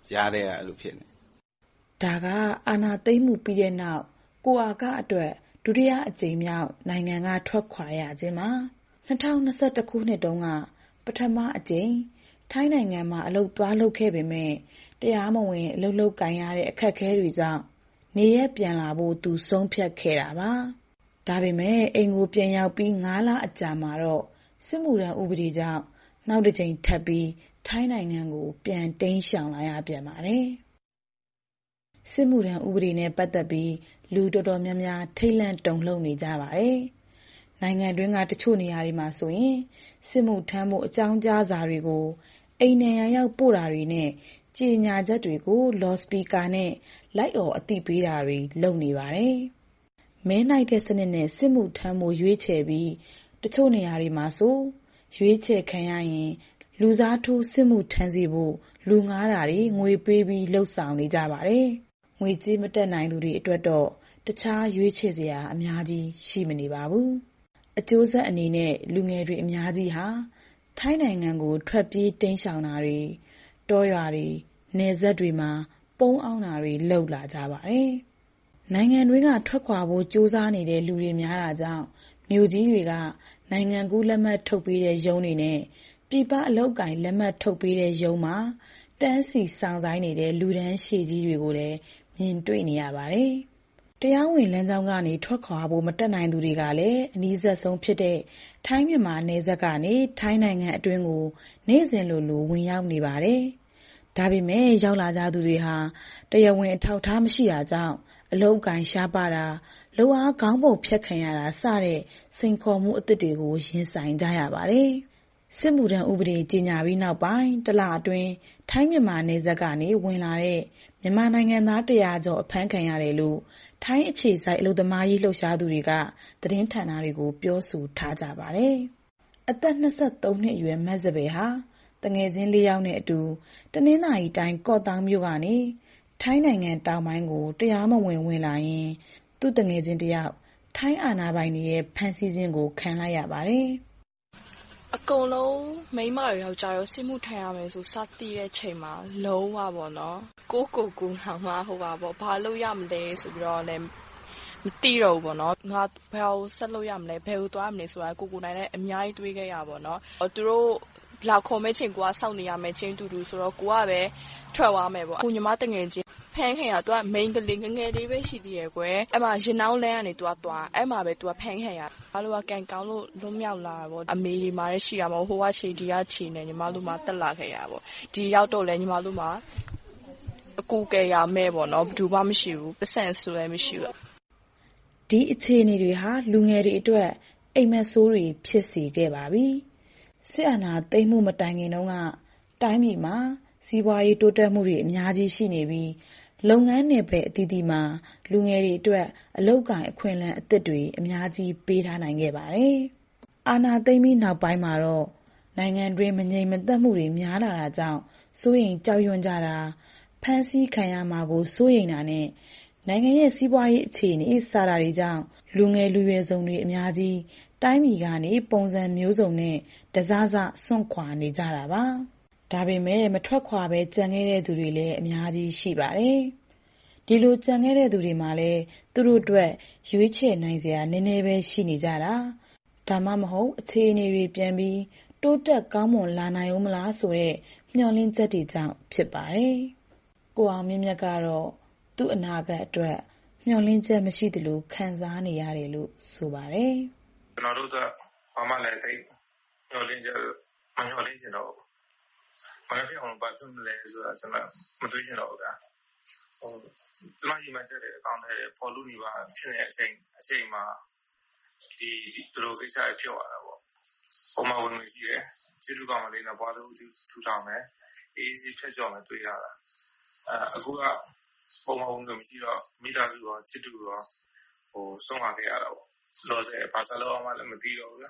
ကြားတဲ့အဲ့လိုဖြစ်နေဒါကအာဏာသိမ်းမှုပြီးတဲ့နောက်ကိုအာကအတွက်ဒုတိယအကြိမ်မြောက်နိုင်ငံကထွက်ခွာရခြင်းမှာ၂၀၂၁ခုနှစ်တုန်းကပထမအကြိမ်ထိုင်းနိုင်ငံမှာအလုပ်သွားလုပ်ခဲ့ပေမဲ့တရားမဝင်အလုပ်လုပ်ကိုင်ရတဲ့အခက်အခဲတွေကြောင့်နေရက်ပြန်လာဖို့သူဆုံးဖြတ်ခဲ့တာပါဒါပေမဲ့အိမ်ကိုပြန်ရောက်ပြီး၅လအကြာမှာတော့စစ်မှုထမ်းဥပဒေကြောင့်နောက်တစ်ကြိမ်ထပ်ပြီးထိုင်းနိုင်ငံကိုပြန်တိမ်းရှောင်လာရပြန်ပါတယ်စစ်မှုထမ်းဥပဒေနဲ့ပတ်သက်ပြီးလူတော်တော်များများထိတ်လန့်တုန်လှုပ်နေကြပါတယ်နိုင်ငံတွင်းကတချို့နေရာတွေမှာဆိုရင်စစ်မှုထမ်းဖို့အကြောင်းကြားစာတွေကိုအိမ်နယ်ရောက်ပို့တာတွေနဲ့ကြေညာချက်တွေကိုလော်စပီကာနဲ့လိုက်အော်အသိပေးတာတွေလုပ်နေပါတယ်မဲနိုင်တဲ့စနစ်နဲ့စစ်မှုထမ်းဖို့ရွေးချယ်ပြီးတချို့နေရာတွေမှာဆိုရွေးချယ်ခံရရင်လူစားထိုးစစ်မှုထမ်းစီဖို့လူငားတာတွေငွေပေးပြီးလှုပ်ဆောင်နေကြပါတယ်ငွေကြေးမတက်နိုင်သူတွေအတွက်တော့တခြားရွေးချယ်စရာအများကြီးရှိမနေပါဘူးအကျိုးဆက်အနေနဲ့လူငယ်တွေအများကြီးဟာထိုင်းနိုင်ငံကိုထွက်ပြေးတိမ်းရှောင်တာတွေတောရွာတွေနယ်စပ်တွေမှာပုန်းအောင်တာတွေလုပ်လာကြပါတယ်နိုင်ငံတွေကထွက်ခွာဖို့ကြိုးစားနေတဲ့လူတွေများတာကြောင့်မြို့ကြီးတွေကနိုင်ငံကူးလက်မှတ်ထုတ်ပေးတဲ့ရုံးတွေနဲ့ပြည်ပအလုပ်ကိုင်လက်မှတ်ထုတ်ပေးတဲ့ရုံးမှာတန်းစီဆောင်ဆိုင်နေတဲ့လူဒန်းရှည်ကြီးတွေကိုလည်းမြင်တွေ့နေရပါတယ်။တရားဝင်လမ်းကြောင်းကနေထွက်ခွာဖို့မတက်နိုင်သူတွေကလည်းအနည်းဆက်ဆုံးဖြစ်တဲ့ထိုင်းမြန်မာနယ်စပ်ကနေထိုင်းနိုင်ငံအတွင်းကိုနေ့စဉ်လိုလိုဝင်ရောက်နေပါတယ်။ဒါပေမဲ့ရောက်လာကြသူတွေဟာတရားဝင်အထောက်အထားမရှိတာကြောင့်အလုပ်ကိုင်ရှားပါတာလုပ်အားခေါင်းပုံဖြတ်ခံရတာစတဲ့စိန်ခေါ်မှုအသစ်တွေကိုရင်ဆိုင်ကြရပါတယ်။စစ်မှုထမ်းဥပဒေကြေညာပြီးနောက်ပိုင်းတလအတွင်းထိုင်းမြန်မာနယ်စပ်ကနေဝင်လာတဲ့မြန်မာနိုင်ငံသားတရာကျော်အဖမ်းခံရတယ်လို့ထိုင်းအခြေစိုက်အလုပ်သမားရေးလှုပ်ရှားသူတွေကသတင်းဌာနတွေကိုပြောဆိုထားကြပါတယ်။အသက်၂၃နှစ်အရွယ်မတ်စပယ်ဟာတငယ်ချင်းလေးယောက်နဲ့အတူတနင်္သာရီတိုင်းကော့သောင်းမြို့ကနေထိုင်းနိုင်ငံတောင်ပိုင်းကိုတရားမဝင်ဝင်လာရင်သူ့တငယ်ချင်းတယောက်ထိုင်းအာဏာပိုင်တွေရဲ့ဖမ်းဆီးခြင်းကိုခံလိုက်ရပါတယ်။အကုန်လုံးမိန်းမတွေယောက်ျားရောစစ်မှုထမ်းရမယ်ဆိုစသိတဲ့ချိန်မှာလုံးဝပေါ့နော်ကိုကိုကူလောင်မှဟိုပါပေါ့ဘာလို့ရမလဲဆိုပြီးတော့လည်းမသိတော့ဘူးပေါ့နော်ငါဘယ်ကိုဆက်လို့ရမလဲဘယ်ကိုသွားမလဲဆိုတာကိုကိုနိုင်လည်းအများကြီးတွေးခဲ့ရပါတော့သူတို့လာခေါ်မဲ့ချိန်ကိုကစောင့်နေရမယ်ချင်းတူတူဆိုတော့ကိုကပဲထွက်သွားမယ်ပေါ့အခုညီမတငယ်ချင်းဖမ်းခင်ကသူက main ကလေးငငယ်လေးပဲရှိသေးရဲ့ကွယ်အဲ့မှာရင်နှောင်းလန်းကနေသူကသွားအဲ့မှာပဲသူကဖမ်းခင်ရဘာလို့ကကန်ကောင်းလို့လွတ်မြောက်လာတာပေါ့အမေဒီမှာလည်းရှိရမှာဟိုကခြေဒီကခြေနေညီမတို့မှတက်လာခဲ့ရပေါ့ဒီရောက်တော့လဲညီမတို့မှအကူကဲရမဲ့ပေါ့နော်ဘူးမှမရှိဘူးပတ်စံဆိုလည်းမရှိဘူးဒီအခြေအနေတွေဟာလူငယ်တွေအတွက်အိမ်မက်ဆိုးတွေဖြစ်စေခဲ့ပါပြီစစ်အာဏာသိမ်းမှုမတိုင်ခင်တုန်းကတိုင်းပြည်မှာစီးပွားရေးတိုးတက်မှုတွေအများကြီးရှိနေပြီးလုပ်ငန်းနယ်ပယ်အသီးသီးမှာလူငယ်တွေအတွက်အလုပ်ကိုင်အခွင့်အလမ်းအသစ်တွေအများကြီးပေးထားနိုင်ခဲ့ပါတယ်။အာဏာသိမ်းပြီးနောက်ပိုင်းမှာတော့နိုင်ငံတွင်းမငြိမ်မသက်မှုတွေများလာတာကြောင့်စိုးရိမ်ကြောက်ရွံ့ကြတာဖမ်းဆီးခံရမှာကိုစိုးရိမ်တာနဲ့နိုင်ငံရဲ့စီးပွားရေးအခြေအနေစတာတွေကြောင့်လူငယ်လူရွယ်စုံတွေအများကြီးတိုင်းပြည်ကနေပုံစံမျိုးစုံနဲ့တစားစစွန့်ခွာနေကြတာပါ။ဒါပေမဲ့မထွက်ခွာပဲကြံခဲ့တဲ့သူတွေလည်းအများကြီးရှိပါတယ်။ဒီလိုကြံခဲ့တဲ့သူတွေမှာလည်းသူတို့အတွက်ရွေးချယ်နိုင်စရာနည်းနည်းပဲရှိနေကြတာ။ဒါမှမဟုတ်အခြေအနေတွေပြန်ပြီးတိုးတက်ကောင်းမွန်လာနိုင်ဦးမလားဆိုတဲ့မျှော်လင့်ချက်တွေကြောင့်ဖြစ်ပါတယ်။ကိုအောင်မြင့်မြတ်ကတော့သူ့အနာဂတ်အတွက်မျှော်လင့်ချက်မရှိသလိုခံစားနေရတယ်လို့ဆိုပါတယ်။ကျွန်တော်တို့ကဘာမှလည်းတိတ်မျှော်လင့်ချက်မမျှော်လင့်ချင်တော့မနက်ဖြန်အောင်ဘာဖြစ်မလဲဆိုတာကျွန်တော်မတွေးချင်တော့ဘူးဗျာဟိုကျွန်တော်ကြီးမှချက်တဲ့အကောင့်ထဲပေါ်လို့နေပါဖြစ်နေတဲ့အချိန်အချိန်မှာဒီသူတို့ကိစ္စဖြစ်သွားတာပေါ့ပုံမှန်ဝင်ရှိတယ်စီလူကောင်မလေးနဲ့ပွားသူထူထောင်မယ်အေးစီဖြတ်ကျော်မယ်တွေ့ရတာအဲအခုကပုံမှန်ဝင်မရှိတော့မိသားစုရောချစ်သူရောဟိုဆုံးသွားခဲ့ရတာပေါ့လို့တဲ့ဘာသာလုံးမှလည်းမသိတော့ဘူးဗျာ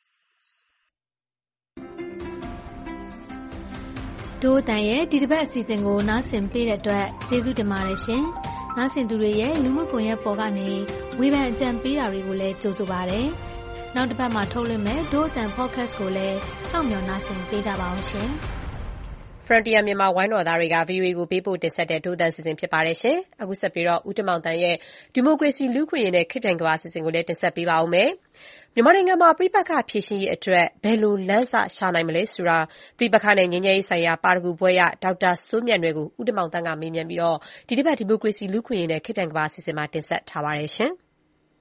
ဒို့အတန်ရဲ့ဒီတစ်ပတ်အစီအစဉ်ကိုနားဆင်ပေးတဲ့အတွက်ကျေးဇူးတင်ပါတယ်ရှင်။နားဆင်သူတွေရဲ့လူမှုကွန်ရက်ပေါ်ကနေဝေဖန်အကြံပေးတာတွေကိုလည်းကြိုဆိုပါရစေ။နောက်တစ်ပတ်မှာထုတ်လွှင့်မယ့်ဒို့အတန် podcast ကိုလည်းစောင့်မျှော်နားဆင်ပေးကြပါအောင်ရှင်။ Frontier မြန်မာဝိုင်းတော်သားတွေက ဗွီအိုအေကိုပေးပို့တင်ဆက်တဲ့ဒို့သန့်စီစဉ်ဖြစ်ပါတယ်ရှင်။အခုဆက်ပြီးဦးတင်မောင်သန်းရဲ့ဒီမိုကရေစီလူ့အခွင့်အရေးနဲ့ခေတ်ပြိုင်ကမ္ဘာအစီအစဉ်ကိုလည်းတင်ဆက်ပေးပါဦးမယ်။မြန်မာနိုင်ငံမှာပဋိပက္ခဖြေရှင်းရေးအတွက်ဘယ်လိုလမ်းစရှာနိုင်မလဲဆိုတာပဋိပက္ခနဲ့ငြိမ်းချမ်းရေးဆိုင်ရာပါရဂူဘွဲ့ရဒေါက်တာစိုးမြတ်နွယ်ကိုဦးတင်မောင်သန်းကမေးမြန်းပြီးဒီတစ်ပတ်ဒီမိုကရေစီလူ့အခွင့်အရေးနဲ့ခေတ်ပြိုင်ကမ္ဘာအစီအစဉ်မှာတင်ဆက်ထားပါတယ်ရှင်။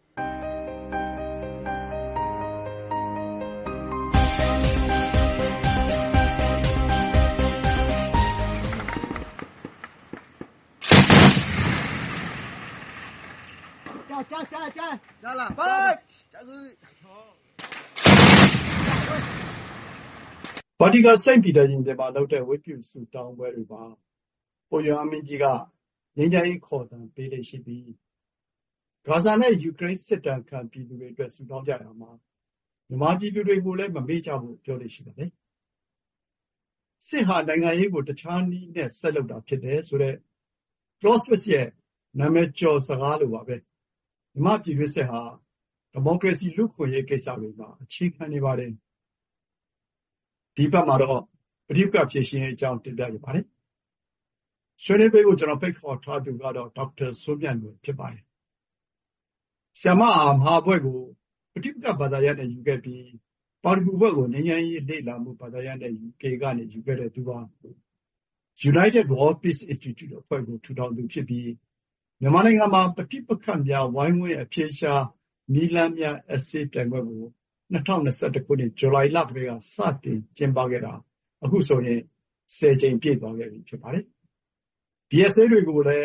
加加加加了，拜，加个。 ပါတီကစိတ်ပီတဲ့ရင်မှာလောက်တဲ့ဝိပုစုတောင်းပွဲတွေပါပေါ်ရအမင်းကြီးကငြိမ်းချမ်းရေးခေါ်တမ်းပေးလို့ရှိပြီးဂါဇာနဲ့ယူကရိန်းစစ်တပ်ခံပြည်သူတွေအတွက်စုတောင်းကြရမှာမြန်မာပြည်သူတွေကိုလည်းမမေ့ကြဘူးပြောလို့ရှိပါတယ်စစ်ဟာနိုင်ငံရေးကိုတခြားနည်းနဲ့ဆက်လုပ်တာဖြစ်တယ်ဆိုတော့ Clausewitz ရဲ့နာမည်ကျော်စကားလိုပါပဲမြန်မာပြည်တွင်းစစ်ဟာဒီမိုကရေစီလူ့ခွင့်ရေးကိစ္စတွေမှာအခြေခံနေပါတယ်ဒီဘက်မှာတော့ပဋိပက္ခဖြေရှင်းရေးအကြောင်းတင်ပြရပါတယ်ဆွေးနွေးပွဲကိုကျွန်တော်ဖိတ်ခေါ်ထားသူကတော့ဒေါက်တာစိုးမြတ်နွယ်ဖြစ်ပါတယ်ဆရာမမဟာဘွဲ့ကိုပဋိပက္ခဘာသာရပ်နဲ့ယူခဲ့ပြီးပါရဂူဘွဲ့ကိုငြိမ်းချမ်းရေးလေ့လာမှုဘာသာရပ်နဲ့ ယူ ကေ ကနေယူခဲ့တဲ့သူပါ United World Peace Institute အဖွဲ့ကိုထူထောင်သူဖြစ်ပြီးမြန်မာနိုင်ငံမှာပဋိပက္ခများဝိုင်းဝန်းအဖြေရှာနည်းလမ်းများအစီအပြိုင်ပွဲကိုနှစ်ထောင်နှစ်ဆယ့်တစ်ခုနှစ်ဇူလိုင်လကတည်းကစတင်ကျင်းပခဲ့တာအခုဆိုရင်ဆယ်ကြိမ်ပြည့်သွားခဲ့ပြီဖြစ်ပါတယ်ဒီအစီတွေကိုလည်း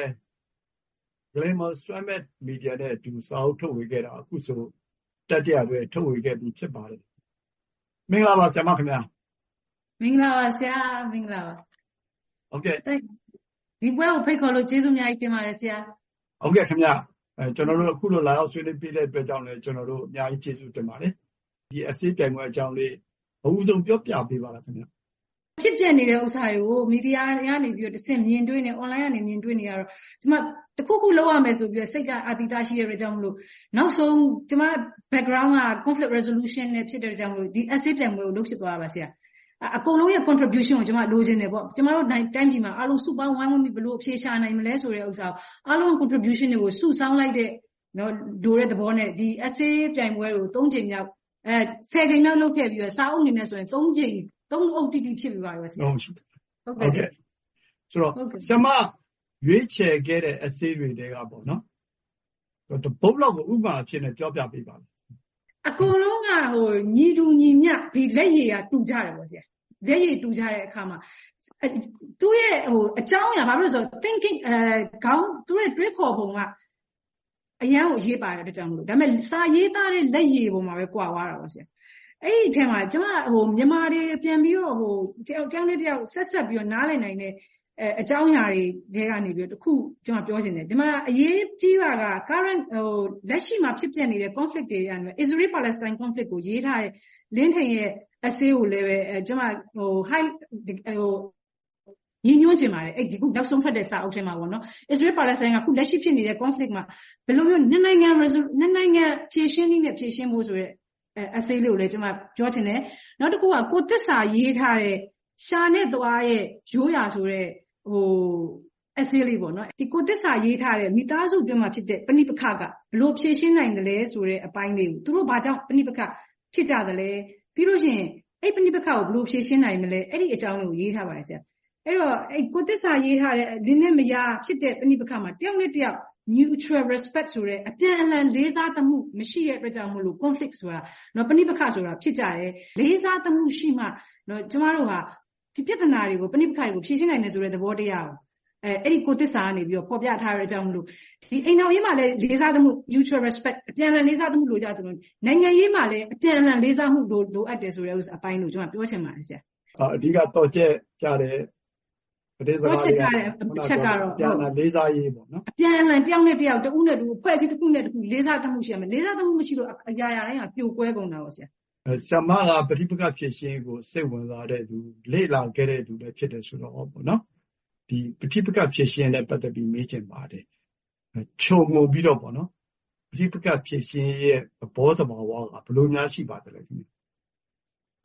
Glamour Summit Media နဲ့အတူစာအုပ်ထုတ်ဝေခဲ့တာအခုဆိုတတိယပဲထုတ်ဝေခဲ့ပြီဖြစ်ပါတယ်မင်္ဂလာပါဆရာမခင်ဗျာမင်္ဂလာပါဆရာမင်္ဂလာပါဟုတ်ကဲ့ဒီပွဲကိုဖိတ်ခေါ်လို့ကျေးဇူးအများကြီးတင်ပါတယ်ဆရာဟုတ်ကဲ့ခင်ဗျအဲကျွန်တော်တို့အခုလိုလာရောက်ဆွေးနွေးပြတဲ့အတွက်ကြောင့်လည်းကျွန်တော်တို့အများကြီးကျေးဇူးတင်ပါတယ်ဒီအစီအပြိုင်ပွဲအကြောင်းလေးအဦးဆုံးပြောပြပေးပါလားခင်ဗျဖြစ်ပြနေတဲ့ဥစ္စာတွေကိုမီဒီယာကနေပြီးတော့တဆင့်မြင်တွေ့နေ online ကနေမြင်တွေ့နေရတော့ဒီမှာတခုခုလောက်ရမယ်ဆိုပြီးတော့စိတ်ကအာတိတရှိတဲ့ကြောင့်မလို့နောက်ဆုံးဒီမှာ background က conflict resolution နဲ့ဖြစ်တဲ့ကြောင့်မလို့ဒီအစီအပြိုင်ပွဲကိုလုပ်ဖြစ်သွားတာပါဆရာအကုန်လုံးရဲ့ contribution ကိုကျွန်မလိုချင်တယ်ပေါ့ကျွန်တော်တို့တိုင်းပြည်မှာအားလုံးစုပေါင်းဝိုင်းဝန်းပြီးဘလို့အဖြေရှာနိုင်မလဲဆိုတဲ့ဥစ္စာအားလုံး contribution တွေကိုစုဆောင်းလိုက်တဲ့နော်လိုတဲ့သဘောနဲ့ဒီ essay ပြိုင်ပွဲကိုသုံးချိန်မြောက်အဲဆယ်ချိန်မြောက်လုပ်ခဲ့ပြီးတော့စာအုပ်အနေနဲ့ဆိုရင်သုံးချိန်သုံးအုပ်တိတိဖြစ်ပြီးပါရောဆရာဟုတ်ကဲ့ဆိုတော့ဆရာမရွေးချယ်ခဲ့တဲ့ essay တွေတဲကပေါ့နော်တပုတ်လောက်ကိုဥပမာအဖြစ်နဲ့ပြောပြပေးပါအကုန်လုံးကဟိုညီတူညီမျှဒီလက်ရည်ကတူကြတယ်ပေါ့ဆရာလက်ရည်တူကြတဲ့အခါမှာသူ့ရဲ့ဟိုအကြောင်းအရာဘာလို့လဲဆိုတော့ thinking အဲခေါင်းသူ့ရဲ့တွေးခေါ်ပုံကအရန်ကိုရေးပါတယ်တဲ့ကြောင့်မလို့ဒါပေမဲ့စာရေးသားတဲ့လက်ရည်ပုံမှာပဲကွာသွားတာပေါ့ဆရာအဲ့ဒီအထက်မှာကျွန်မဟိုမြန်မာတွေပြန်ပြီးတော့ဟိုတယောက်တယောက်နဲ့တယောက်ဆက်ဆက်ပြီးတော့နားလည်နိုင်တဲ့အဲအကြောင်းအရာတွေတဲကနေပြီးတော့တခုကျွန်မပြောချင်တယ်ဒီမှာအရေးကြီးတာက current ဟိုလက်ရှိမှာဖြစ်ပျက်နေတဲ့ conflict တွေကနေ Israel Palestine conflict ကိုရေးထားတဲ့လင်းထိန်ရဲ့ essay ကိုလည်းပဲအဲကျွန်မဟို high ဟိုညီညွှန်းချင်ပါတယ်အဲ့ဒီခုနောက်ဆုံးထွက်တဲ့စာအုပ်ထဲမှာပေါ့နော် Israel Palestine ကခုလက်ရှိဖြစ်နေတဲ့ conflict မှာဘယ်လိုမျိုးနှစ်နိုင်ငံနှစ်နိုင်ငံဖြေရှင်းနည်းနဲ့ဖြေရှင်းဖို့ဆိုရဲအဲ essay လေးကိုလည်းကျွန်မပြောချင်တယ်နောက်တစ်ခုကကိုသစ္စာရေးထားတဲ့ရှာနဲ့သွားရဲ့ရိုးရာဆိုရဲဟို essay လေးပေါ့နော်ဒီကိုသစ္စာရေးထားတဲ့မိသားစုအတွင်းမှာဖြစ်တဲ့ပဏိပက္ခကဘယ်လိုဖြေရှင်းနိုင်တယ်လဲဆိုတဲ့အပိုင်းလေးကိုသူတို့ဘာကြောင့်ပဏိပက္ခဖြစ်ကြတယ်လဲပြီးလို့ရှိရင်အဲ့ပဏိပက္ခကိုဘယ်လိုဖြေရှင်းနိုင်မလဲအဲ့ဒီအကြောင်းလေးကိုရေးထားပါတယ်ဆရာအဲ့တော့အဲ့ကိုသစ္စာရေးထားတဲ့ဒီနဲ့မရဖြစ်တဲ့ပဏိပက္ခမှာတယောက်နဲ့တယောက် mutual respect ဆိုတဲ့အပြန်အလှန်လေးစားသမှုမရှိတဲ့အတွက်ကြောင့်မလို့ conflict ဆိုတာနော်ပဏိပက္ခဆိုတာဖြစ်ကြတယ်လေးစားသမှုရှိမှနော်ကျမတို့ဟာဒီပြဿနာတွေကိုပဏိပက္ခတွေကိုဖြေရှင်းနိုင်မယ်ဆိုတဲ့သဘောတရားကိုအဲအဲ့ဒီကိုသစ္စာကနေပြီးတော့ဖော်ပြထားတဲ့အကြောင်းမလို့ဒီအိမ်တော်ရေးမှာလည်းလေးစားသမှု mutual respect အပြန်အလှန်လေးစားသမှုလိုကြသလိုနိုင်ငံရေးမှာလည်းအပြန်အလှန်လေးစားမှုလိုလိုအပ်တယ်ဆိုတဲ့အပိုင်းကိုကျွန်တော်ပြောချင်ပါတယ်ဆရာအဓိကတော့ကြက်ကြတယ်ပဋိစကားလေးအချက်ကတော့ပြန်လာလေးစားရေးပေါ့နော်အပြန်အလှန်တယောက်နဲ့တယောက်တဦးနဲ့တူဖွဲ့စည်းတစ်ခုနဲ့တစ်ခုလေးစားသမှုရှိရမယ်လေးစားသမှုမရှိလို့အရာရာတိုင်းကပြိုကွဲကုန်တာပေါ့ဆရာဆရာမကပဋိပက္ခဖြစ်ရှင်းကိုစိတ်ဝင်စားတဲ့သူလေ့လာခဲ့တဲ့သူလည်းဖြစ်တယ်ဆိုတော့ပေါ့နော်ဒီပဋိပက္ခဖြစ်ရှင်းနဲ့ပတ်သက်ပြီးမေးချင်ပါတယ်ခြုံငုံပြီးတော့ပေါ့နော်ပဋိပက္ခဖြစ်ရှင်းရဲ့သဘောသဘာဝကဘယ်လိုများရှိပါသလဲခင်ဗျ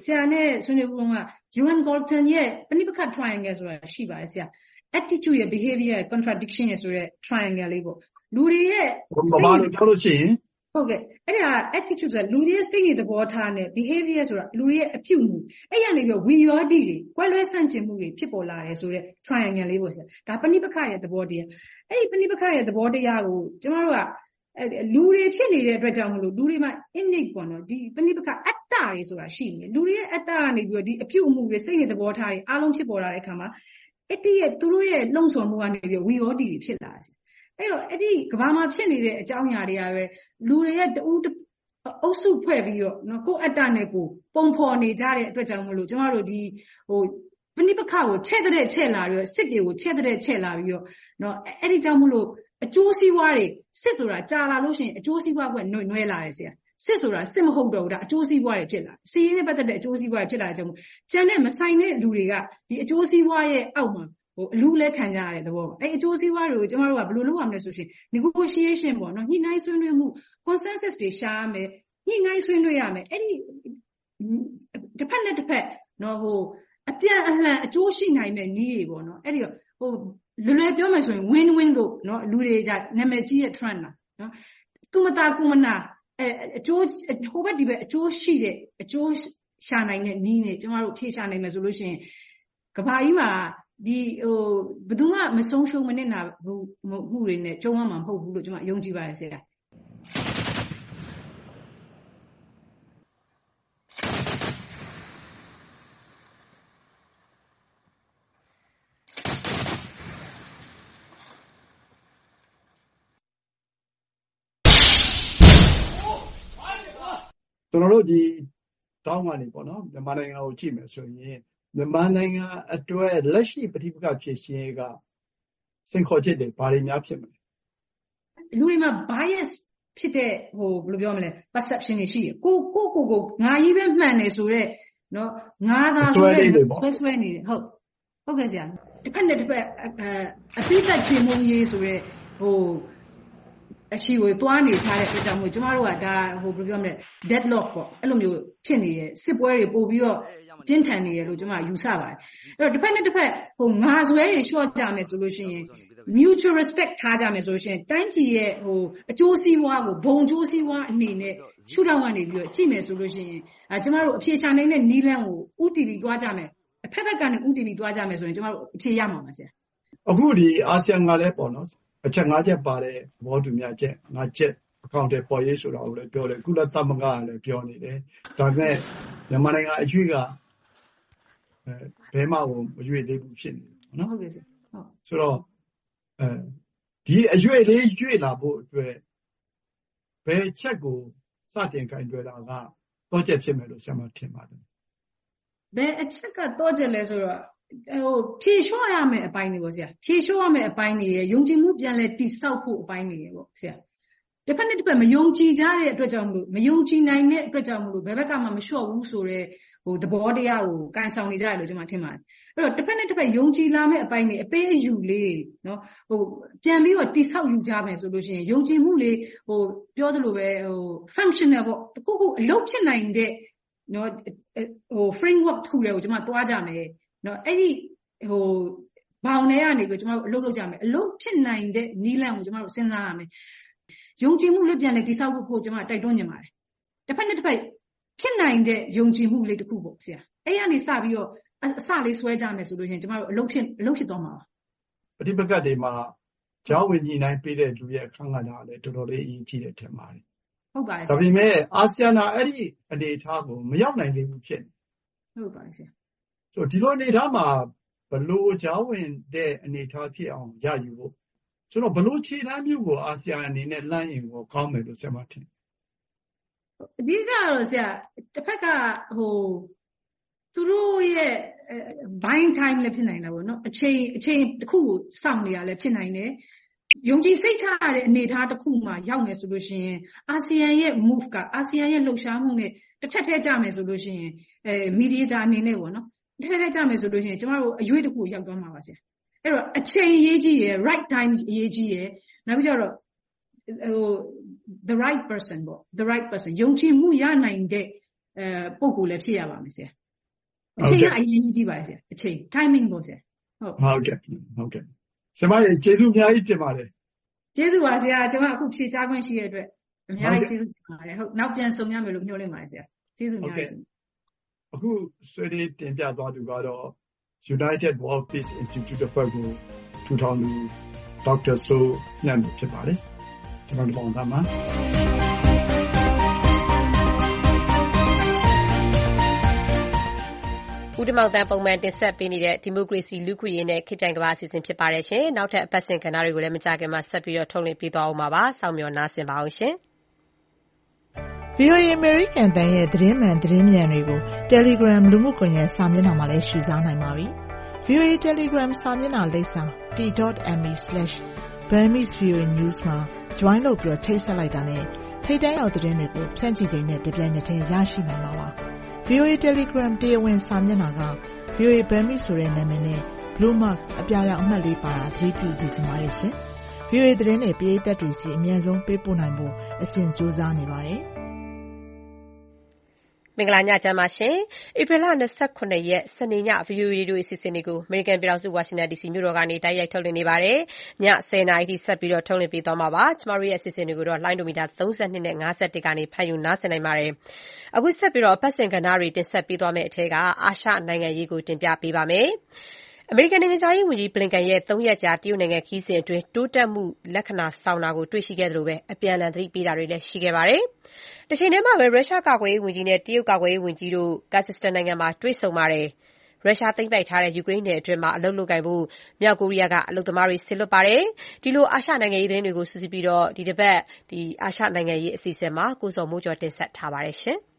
ဆရာနဲ့ဆွေးနွေးဖို့က Ewan Galton ရဲ့ပဏိပက္ခ triangle ဆိုတာရှိပါတယ်ဆရာ attitude ရဲ့ behavior ရဲ့ contradiction ရဲ့ဆိုတဲ့ triangle လေးပေါ့လူတွေရဲ့ဘာလို့ပြောလို့ရှိရင်ဟုတ်ကဲ့အဲ့ဒါ attitude ဆိုတာလူတွေရဲ့စိတ်နေသဘောထားနဲ့ behavior ဆိုတာလူတွေရဲ့အပြုအမူအဲ့ရနေပြီးဝီရောတိတွေကွဲလွဲဆန့်ကျင်မှုတွေဖြစ်ပေါ်လာတယ်ဆိုတဲ့ triangle လေးပေါ့ဆရာဒါပဏိပက္ခရဲ့သဘောတရားအဲ့ဒီပဏိပက္ခရဲ့သဘောတရားကိုကျမတို့ကလူတွေဖြစ်နေတဲ့အတွက်ကြောင့်မလို့လူတွေမှာ innate ပေါ့နော်ဒီပဏိပက္ခအတ္တတွေဆိုတာရှိနေလူတွေရဲ့အတ္တကနေပြီးတော့ဒီအပြုအမူတွေစိတ်နေသဘောထားတွေအားလုံးဖြစ်ပေါ်လာတဲ့အခါမှာအဲ့ဒီရဲ့သူတို့ရဲ့လုံဆော်မှုကနေပြီးတော့ဝီရောတိတွေဖြစ်လာတယ်အဲ့တော့အဲ့ဒီကဘာမှာဖြစ်နေတဲ့အကြောင်းအရာတွေကပဲလူတွေရဲ့တူအုပ်စုဖွဲ့ပြီးတော့နော်ကိုယ့်အတ္တနဲ့ကိုပုံဖော်နေကြတဲ့အတွက်ကြောင့်မလို့ကျမတို့ဒီဟိုပဏိပက္ခကိုချဲ့တဲ့ချဲ့လာပြီးတော့စစ်တွေကိုချဲ့တဲ့ချဲ့လာပြီးတော့နော်အဲ့ဒီကြောင့်မလို့အကျိုးစီးပွားတွေစစ်ဆိုတာကြာလာလို့ရှိရင်အကျိုးစီးပွားကနွယ်နွဲလာတယ်ဆရာစစ်ဆိုတာစစ်မဟုတ်တော့ဘူးဒါအကျိုးစီးပွားတွေဖြစ်လာစီးရင်နဲ့ပတ်သက်တဲ့အကျိုးစီးပွားတွေဖြစ်လာတဲ့ကြောင့်ကျန်တဲ့မဆိုင်တဲ့လူတွေကဒီအကျိုးစီးပွားရဲ့အောက်မှာဟိုအလူလဲခံကြရတဲ့သဘောအဲ့အကျိုးစီးပွားတွေကိုကျမတို့ကဘယ်လိုလုပ်ရမလဲဆိုရှင် negotiation ပေါ့နော်ညှိနှိုင်းဆွေးနွေးမှု consensus တွေရှာရမယ်ညှိနှိုင်းဆွေးနွေးရမယ်အဲ့ဒီတစ်ဖက်နဲ့တစ်ဖက်နော်ဟိုအပြန်အလှန်အကျိုးရှိနိုင်မဲ့နည်းတွေပေါ့နော်အဲ့ဒီဟိုလွယ်လွယ်ပြောမယ်ဆိုရင် win win လို့နော်လူတွေကနာမည်ကြီးရဲ့ trend လားနော်သူမတာကုမနာအဲအကျိုးဟိုဘက်ဒီဘက်အကျိုးရှိတဲ့အကျိုးရှာနိုင်တဲ့နည်းနဲ့ကျမတို့ဖြေရှာနိုင်မယ်ဆိုလို့ရှိရင်ကဘာကြီးမှာဒီဟိုဘယ်သူမှမဆုံးရှုံးမနစ်နာဘူးမှုတွေနဲ့ကြုံရမှာမဟုတ်ဘူးလို့ကျွန်မယုံကြည်ပါတယ်ဆရာကျွန်တော်တို့ဒီတောင်းကနေပေါ့နော်မြန်မာနိုင်ငံကိုကြည့်မယ်ဆိုရင်မြန်မာနိုင်ငံအတွက်လက်ရှိပဋိပက္ခဖြစ်ရှင်းကစင်ခေါ်ချက်တွေဘာတွေများဖြစ်မလဲလူတွေမှာ bias ဖြစ်တဲ့ဟိုဘယ်လိုပြောမလဲ perception တွေရှိရကိုကိုကိုကိုငါကြီးပဲမှန်တယ်ဆိုတော့နော်ငါသာဆိုတဲ့ဆွဲဆွဲနေတယ်ဟုတ်ဟုတ်ကဲ့ဆရာတစ်ဖက်နဲ့တစ်ဖက်အပိသက်ချေမုံရေးဆိုတဲ့ဟိုအရှိကိုတွားနေထားတဲ့အတွက်ကြောင့်မို့ကျမတို့ကဒါဟိုဘယ်လိုပြောမလဲ deadlock ပေါ့အဲ့လိုမျိုးဖြစ်နေရဲ့စစ်ပွဲတွေပို့ပြီးတော့ပြင်းထန်နေရလို့ကျမယူဆပါတယ်အဲ့တော့တစ်ဖက်နဲ့တစ်ဖက်ဟိုငါဆွဲတွေရှော့ကြမယ်ဆိုလို့ရှိရင် mutual respect ထားကြမယ်ဆိုလို့ရှိရင်တိုင်းပြည်ရဲ့ဟိုအကျိုးစီးပွားကိုဘုံအကျိုးစီးပွားအနေနဲ့ရှုထောင့်ကနေပြီးတော့ကြည့်မယ်ဆိုလို့ရှိရင်အဲကျမတို့အဖြေရှာနိုင်တဲ့နီးလန်းကိုဥတီပြီးသွားကြမယ်အဖက်ဖက်ကနေဥတီပြီးသွားကြမယ်ဆိုရင်ကျမတို့အဖြေရမှာပါဆရာအခုဒီအာဆီယံကလည်းပေါ့နော်အချက်၅ချက်ပါတဲ့သဘောတူများချက်၅ချက်အကောင့်တွေပေါ်ရေးဆိုတာကိုလည်းပြောတယ်ကုလသမဂ္ဂကလည်းပြောနေတယ်ဒါပေမဲ့မြန်မာနိုင်ငံအရွေ့ကအဲဘယ်မှမရွေ့သေးဘူးဖြစ်နေတယ်နော်ဟုတ်ကဲ့ဆရာဟုတ်ဆိုတော့အဲဒီအရွေ့လေးရွေ့လာဖို့အတွက်ဘယ်ချက်ကိုစတင်ကင်တွယ်တာကတော့ချက်ဖြစ်မယ်လို့ဆရာမထင်ပါတယ်ဘယ်အချက်ကတော့ချက်လဲဆိုတော့ဟိုဖြေလျှော့ရမယ့်အပိုင်းတွေပေါ့ဆရာဖြေလျှော့ရမယ့်အပိုင်းတွေရယုံကြည်မှုပြန်လဲတိဆောက်ဖို့အပိုင်းတွေရပေါ့ဆရာတစ်ဖက်နဲ့တစ်ဖက်မယုံကြည်ကြတဲ့အတွက်ကြောင့်မလို့မယုံကြည်နိုင်တဲ့အတွက်ကြောင့်မလို့ဘယ်ဘက်ကမှမလျှော့ဘူးဆိုတော့ဟိုသဘောတရားကိုကန်ဆောင်နေကြတယ်လို့ကျွန်မထင်ပါတယ်အဲ့တော့တစ်ဖက်နဲ့တစ်ဖက်ယုံကြည်လာမယ့်အပိုင်းတွေအပေးအယူလေးနော်ဟိုပြန်ပြီးတော့တိဆောက်ယူကြမယ်ဆိုလို့ရှိရင်ယုံကြည်မှုလေးဟိုပြောသလိုပဲဟို functional ပေါ့တခုခုအလုပ်ဖြစ်နိုင်တဲ့နော်ဟို framework တစ်ခုတွေကိုကျွန်မသွားကြမယ်နော်အဲ့ဒီဟိုဘောင်ထဲကနေပြီးကျွန်တော်တို့အလုပ်လုပ်ကြမယ်အလုပ်ဖြစ်နိုင်တဲ့နီးလန့်ကိုကျွန်တော်တို့စဉ်းစားရမယ်ယုံကြည်မှုလေးပြန်လေတိဆောက်ဖို့ကျွန်မတိုက်တွန်းနေပါတယ်တစ်ဖက်နဲ့တစ်ဖက်ဖြစ်နိုင်တဲ့ယုံကြည်မှုလေးတစ်ခုပေါ့ဆရာအဲ့ရနေစပြီးတော့အစလေးဆွဲကြမယ်ဆိုလို့ရှင်ကျွန်တော်တို့အလုပ်ဖြစ်အလုပ်ဖြစ်သွားမှာပါပဋိပက္ခတွေမှာကြောင်းဝင်ညီနိုင်ပေးတဲ့လူရဲ့အခန်းကဏ္ဍလည်းတော်တော်လေးအရေးကြီးတယ်ထင်ပါတယ်ဟုတ်ပါတယ်ဒါပေမဲ့အာဆီယံကအဲ့ဒီအနေအထားကိုမရောက်နိုင်သေးဘူးဖြစ်နေဟုတ်ပါတယ်ဆရာဆိုဒီလိုအနေအထားမှာဘလို့ကြောင်းဝင်တဲ့အနေအထားဖြစ်အောင်ရယူဖို့ဆိုတော့ဘလို့ခြေလှမ်းမျိုးကိုအာဆီယံအနေနဲ့လှမ်းရင်ကိုကောင်းမယ်လို့ဆရာမထင်အဓိကတော့ဆရာတစ်ဖက်ကဟိုသူတို့ရဲ့ buying time လည်းဖြစ်နိုင်တာပေါ့နော်အချိန်အချိန်တစ်ခုကိုစောင့်နေရလည်းဖြစ်နိုင်တယ်ယုံကြည်စိတ်ချရတဲ့အနေအထားတစ်ခုမှာရောက်မယ်ဆိုလို့ရှိရင်အာဆီယံရဲ့ move ကအာဆီယံရဲ့လှုပ်ရှားမှုနဲ့တစ်ထက်ထဲကြမယ်ဆိုလို့ရှိရင်အဲ mediator အနေနဲ့ပေါ့နော်တစ်ထက်ထဲကြမယ်ဆိုလို့ရှိရင်ကျမတို့အရွေးတစ်ခုရောက်သွားမှာပါဆရာအဲ့တော့အချိန်အရေးကြီးရယ် right time အရေးကြီးရယ်နောက်ပြီးတော့ဟို the right person ပေါ့ the right person ယုံကြည်မှုရနိုင်တဲ့ပုဂ္ဂိုလ်လည်းဖြစ်ရပါမယ်ဆရာအချိန်ကအရင်ကြီးပါဆရာအချိန် timing ပေါ့ဆရာဟုတ်ဟုတ်ကဲ့ဟုတ်ကဲ့ဆရာမရေကျေးဇူးအများကြီးတင်ပါတယ်ကျေးဇူးပါဆရာကျွန်မအခုဖြေကြားခွင့်ရှိရတဲ့အတွက်အများကြီးကျေးဇူးတင်ပါတယ်ဟုတ်နောက်ပြန်ဆုံရမယ်လို့မျှော်လင့်ပါတယ်ဆရာကျေးဇူးများပါတယ်အခုဆွေးနွေးတင်ပြသွားသူကတော့ United World Peace Institute အဖွဲ့ကိုထူထောင်သူဒေါက်တာဆိုညံ့ဖြစ်ပါတယ်ကျွန်တော်တို့ပေါင်းသားမှာဦးတမောင်တန်းပုံမှန်တင်ဆက်ပေးနေတဲ့ဒီမိုကရေစီလူ့ခွင့်ရေးနဲ့ခေတ်ပြိုင်ကမ္ဘာအစီအစဉ်ဖြစ်ပါတယ်ရှင်။နောက်ထပ်အပတ်စဉ်ကဏ္ဍတွေကိုလည်းမကြာခင်မှာဆက်ပြီးတော့ထုတ်လွှင့်ပေးသွားအောင်ပါ။စောင့်မျှော်နားဆင်ပါအောင်ရှင်။ဗွီအိုအေ American တန်ရဲ့သတင်းမှန်သတင်းမြန်တွေကို Telegram လူမှုကွန်ရက်စာမျက်နှာမှာလည်းရှုစားနိုင်ပါပြီ။ ဗွီအိုအေ Telegram စာမျက်နှာလိပ်စာ t dot m e slash burmese voa news မှာ join လုပ်ပြီးချိတ်ဆက်လိုက်တာနဲ့ထိပ်တန်းရောက်သတင်းတွေကိုဖြန့်ချိချိန်နဲ့တပြိုင်နက်တည်းရရှိနိုင်ပါပါ။ ဗွီအိုအေ Telegram တရားဝင်စာမျက်နှာက ဗွီအိုအေ Burmese ဆိုတဲ့နာမည်နဲ့ Blue Mark အပြာရောင်အမှတ်လေးပါတာသတိပြုစီချင်ပါတယ်ရှင်။ ဗွီအိုအေသတင်းတွေပရိသတ်တွေစီအမြန်ဆုံးပေးပို့နိုင်ဖို့အစဉ်ကြိုးစားနေပါတယ်။မင်္ဂလာညချမ်းပါရှင်။ဧပြီလ၂၇ရက်စနေည ဗွီအိုအေရေဒီယိုအစီအစဉ်တွေကိုအမေရိကန်ပြည်ထောင်စုဝါရှင်တန်ဒီစီမြို့တော်ကနေတိုက်ရိုက်ထုတ်လွှင့်နေပါတယ်။ည၁၀နာရီထိဆက်ပြီးတော့ထုတ်လွှင့်ပေးသွားမှာပါ။ကျမတို့ရဲ့အစီအစဉ်တွေကိုတော့လိုင်းဒိုမီတာသုံး၂နဲ့၅၁ကနေဖမ်းယူနားဆင်နိုင်ပါတယ်။အခုဆက်ပြီးတော့အပတ်စဉ်ကဏ္ဍတွေတင်ဆက်ပေးသွားမယ့်အထက်ကအာရှနိုင်ငံရေးကိုတင်ပြပေးပါမယ်။အမေရိကန်နိုင်ငံခြားရေးဝန်ကြီးဘလင်ကန်ရဲ့သုံးရက်ကြာတရုတ်နိုင်ငံခရီးစဉ်အတွင်းတိုးတက်မှုလက္ခဏာဆောင်တာကိုတွေ့ရှိခဲ့သလိုပဲအပြန်အလှန်သတိပေးတာတွေလည်းရှိခဲ့ပါတယ်။တချိန်တည်းမှာပဲရုရှားကာကွယ်ရေးဝန်ကြီးနဲ့တရုတ်ကာကွယ်ရေးဝန်ကြီးတို့ကာဇက်စတန်နိုင်ငံမှာတွေ့ဆုံပါတယ်။ရုရှားသိမ်းပိုက်ထားတဲ့ယူကရိန်းနယ်အတွင်းမှာအလုပ်လုပ်ကိုင်ဖို့မြောက်ကိုရီးယားကအလုပ်သမားတွေစေလွှတ်ပါတယ်။ဒီလိုအာရှနိုင်ငံရေးသတင်းတွေကိုစုစည်းပြီးတော့ဒီတစ်ပတ်ဒီအာရှနိုင်ငံရေးအစီအစဉ်မှာကိုစောမိုးကျော်တင်ဆက်ထားပါတယ်ရှင်။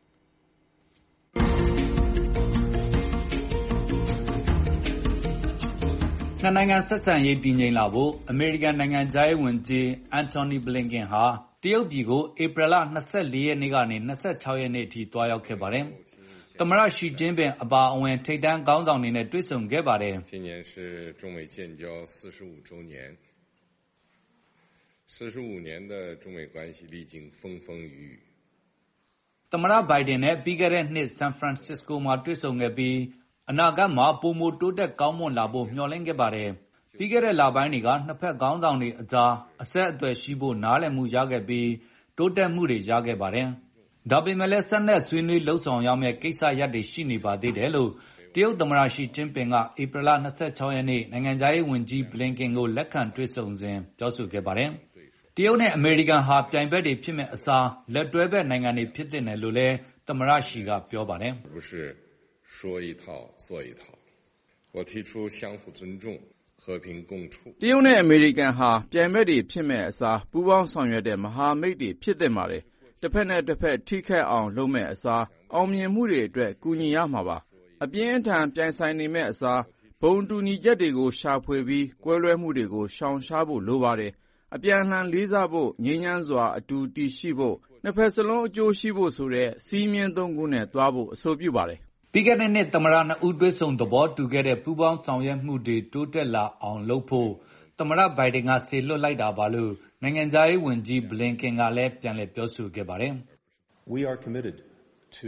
နှစ်နိုင်ငံဆက်ဆံရေးတည်ငြိမ်လာဖို့အမေရိကန်နိုင်ငံခြားရေးဝန်ကြီးအန်တိုနီဘလင်ကန်ဟာတရုတ်ပြည်ကိုဧပြီလ၂၄ရက်နေ့ကနေ၂၆ရက်နေ့အထိသွားရောက်ခဲ့ပါတယ်။သမ္မတရှီကျင်းပင်အပါအဝင်ထိပ်တန်းခေါင်းဆောင်တွေနဲ့တွေ့ဆုံခဲ့ပါတယ်။今年是中美建交四十五周年四十五年的中美关系历经风风雨雨သမ္မတဘိုင်ဒန်နဲ့ပြီးခဲ့တဲ့နှစ်ဆန်ဖရန်စစ္စကိုမှာတွေ့ဆုံခဲ့ပြီးအနာဂတ်မှာပိုမိုတိုးတက်ကောင်းမွန်လာဖို့မျှော်လင့်ခဲ့ပါတယ်။ပြီးခဲ့တဲ့လပိုင်းတွေကနှစ်ဖက်ခေါင်းဆောင်တွေအကြားအဆက်အသွယ်ရှိဖို့နားလည်မှုရခဲ့ပြီးတိုးတက်မှုတွေရခဲ့ပါတယ်။ဒါပေမဲ့လည်းဆက်လက်ဆွေးနွေးလှုပ်ဆောင်ရမယ့်ကိစ္စရပ်တွေရှိနေပါသေးတယ်လို့တရုတ်သမ္မတရှီကျင်းပင်ကဧပြီလ၂၆ရက်နေ့နိုင်ငံခြားရေးဝန်ကြီးဘလင်ကန်ကိုလက်ခံတွေ့ဆုံစဉ်ပြောဆိုခဲ့ပါတယ်။တရုတ်နဲ့အမေရိကန်ဟာပြိုင်ဘက်တွေဖြစ်မဲ့အစားလက်တွဲဘက်နိုင်ငံတွေဖြစ်တဲ့နယ်လို့လည်းသမ္မတရှီကပြောပါတယ်။说一套做一套我提出相互尊重和平共处တရုတ်နဲ့အမေရိကန်ဟာပြိုင်ဘက်တွေဖြစ်မဲ့အစားပူးပေါင်းဆောင်ရွက်တဲ့မဟာမိတ်တွေဖြစ်တဲ့မှာလေတစ်ဖက်နဲ့တစ်ဖက်ထိခိုက်အောင်လုပ်မဲ့အစားအောင်မြင်မှုတွေအတွက်ကူညီရမှာပါအပြင်းအထန်ပြိုင်ဆိုင်နေမဲ့အစားဘုံတူညီချက်တွေကိုရှာဖွေပြီးကွဲလွဲမှုတွေကိုရှောင်ရှားဖို့လိုပါတယ်အပြန်အလှန်လေးစားဖို့ငြိမ်းချမ်းစွာအတူတည်ရှိဖို့နှစ်ဖက်စလုံးအကျိုးရှိဖို့ဆိုတဲ့စီးမြင်သုံးခုနဲ့တွားဖို့အဆိုပြုပါတယ်ပြီးခဲ့တဲ့နှစ်သမ္မတနှစ်ဦးတွေ့ဆုံသဘောတူခဲ့တဲ့ပူးပေါင်းဆောင်ရွက်မှုတွေတိုးတက်လာအောင်လုပ်ဖို့သမ္မတဘိုင်ဒန်ကစေလွှတ်လိုက်တာပါလို့နိုင်ငံခြားရေးဝန်ကြီးဘလင်ကန်ကလည်းပြန်လည်ပြောဆိုခဲ့ပါတယ်။ We are committed to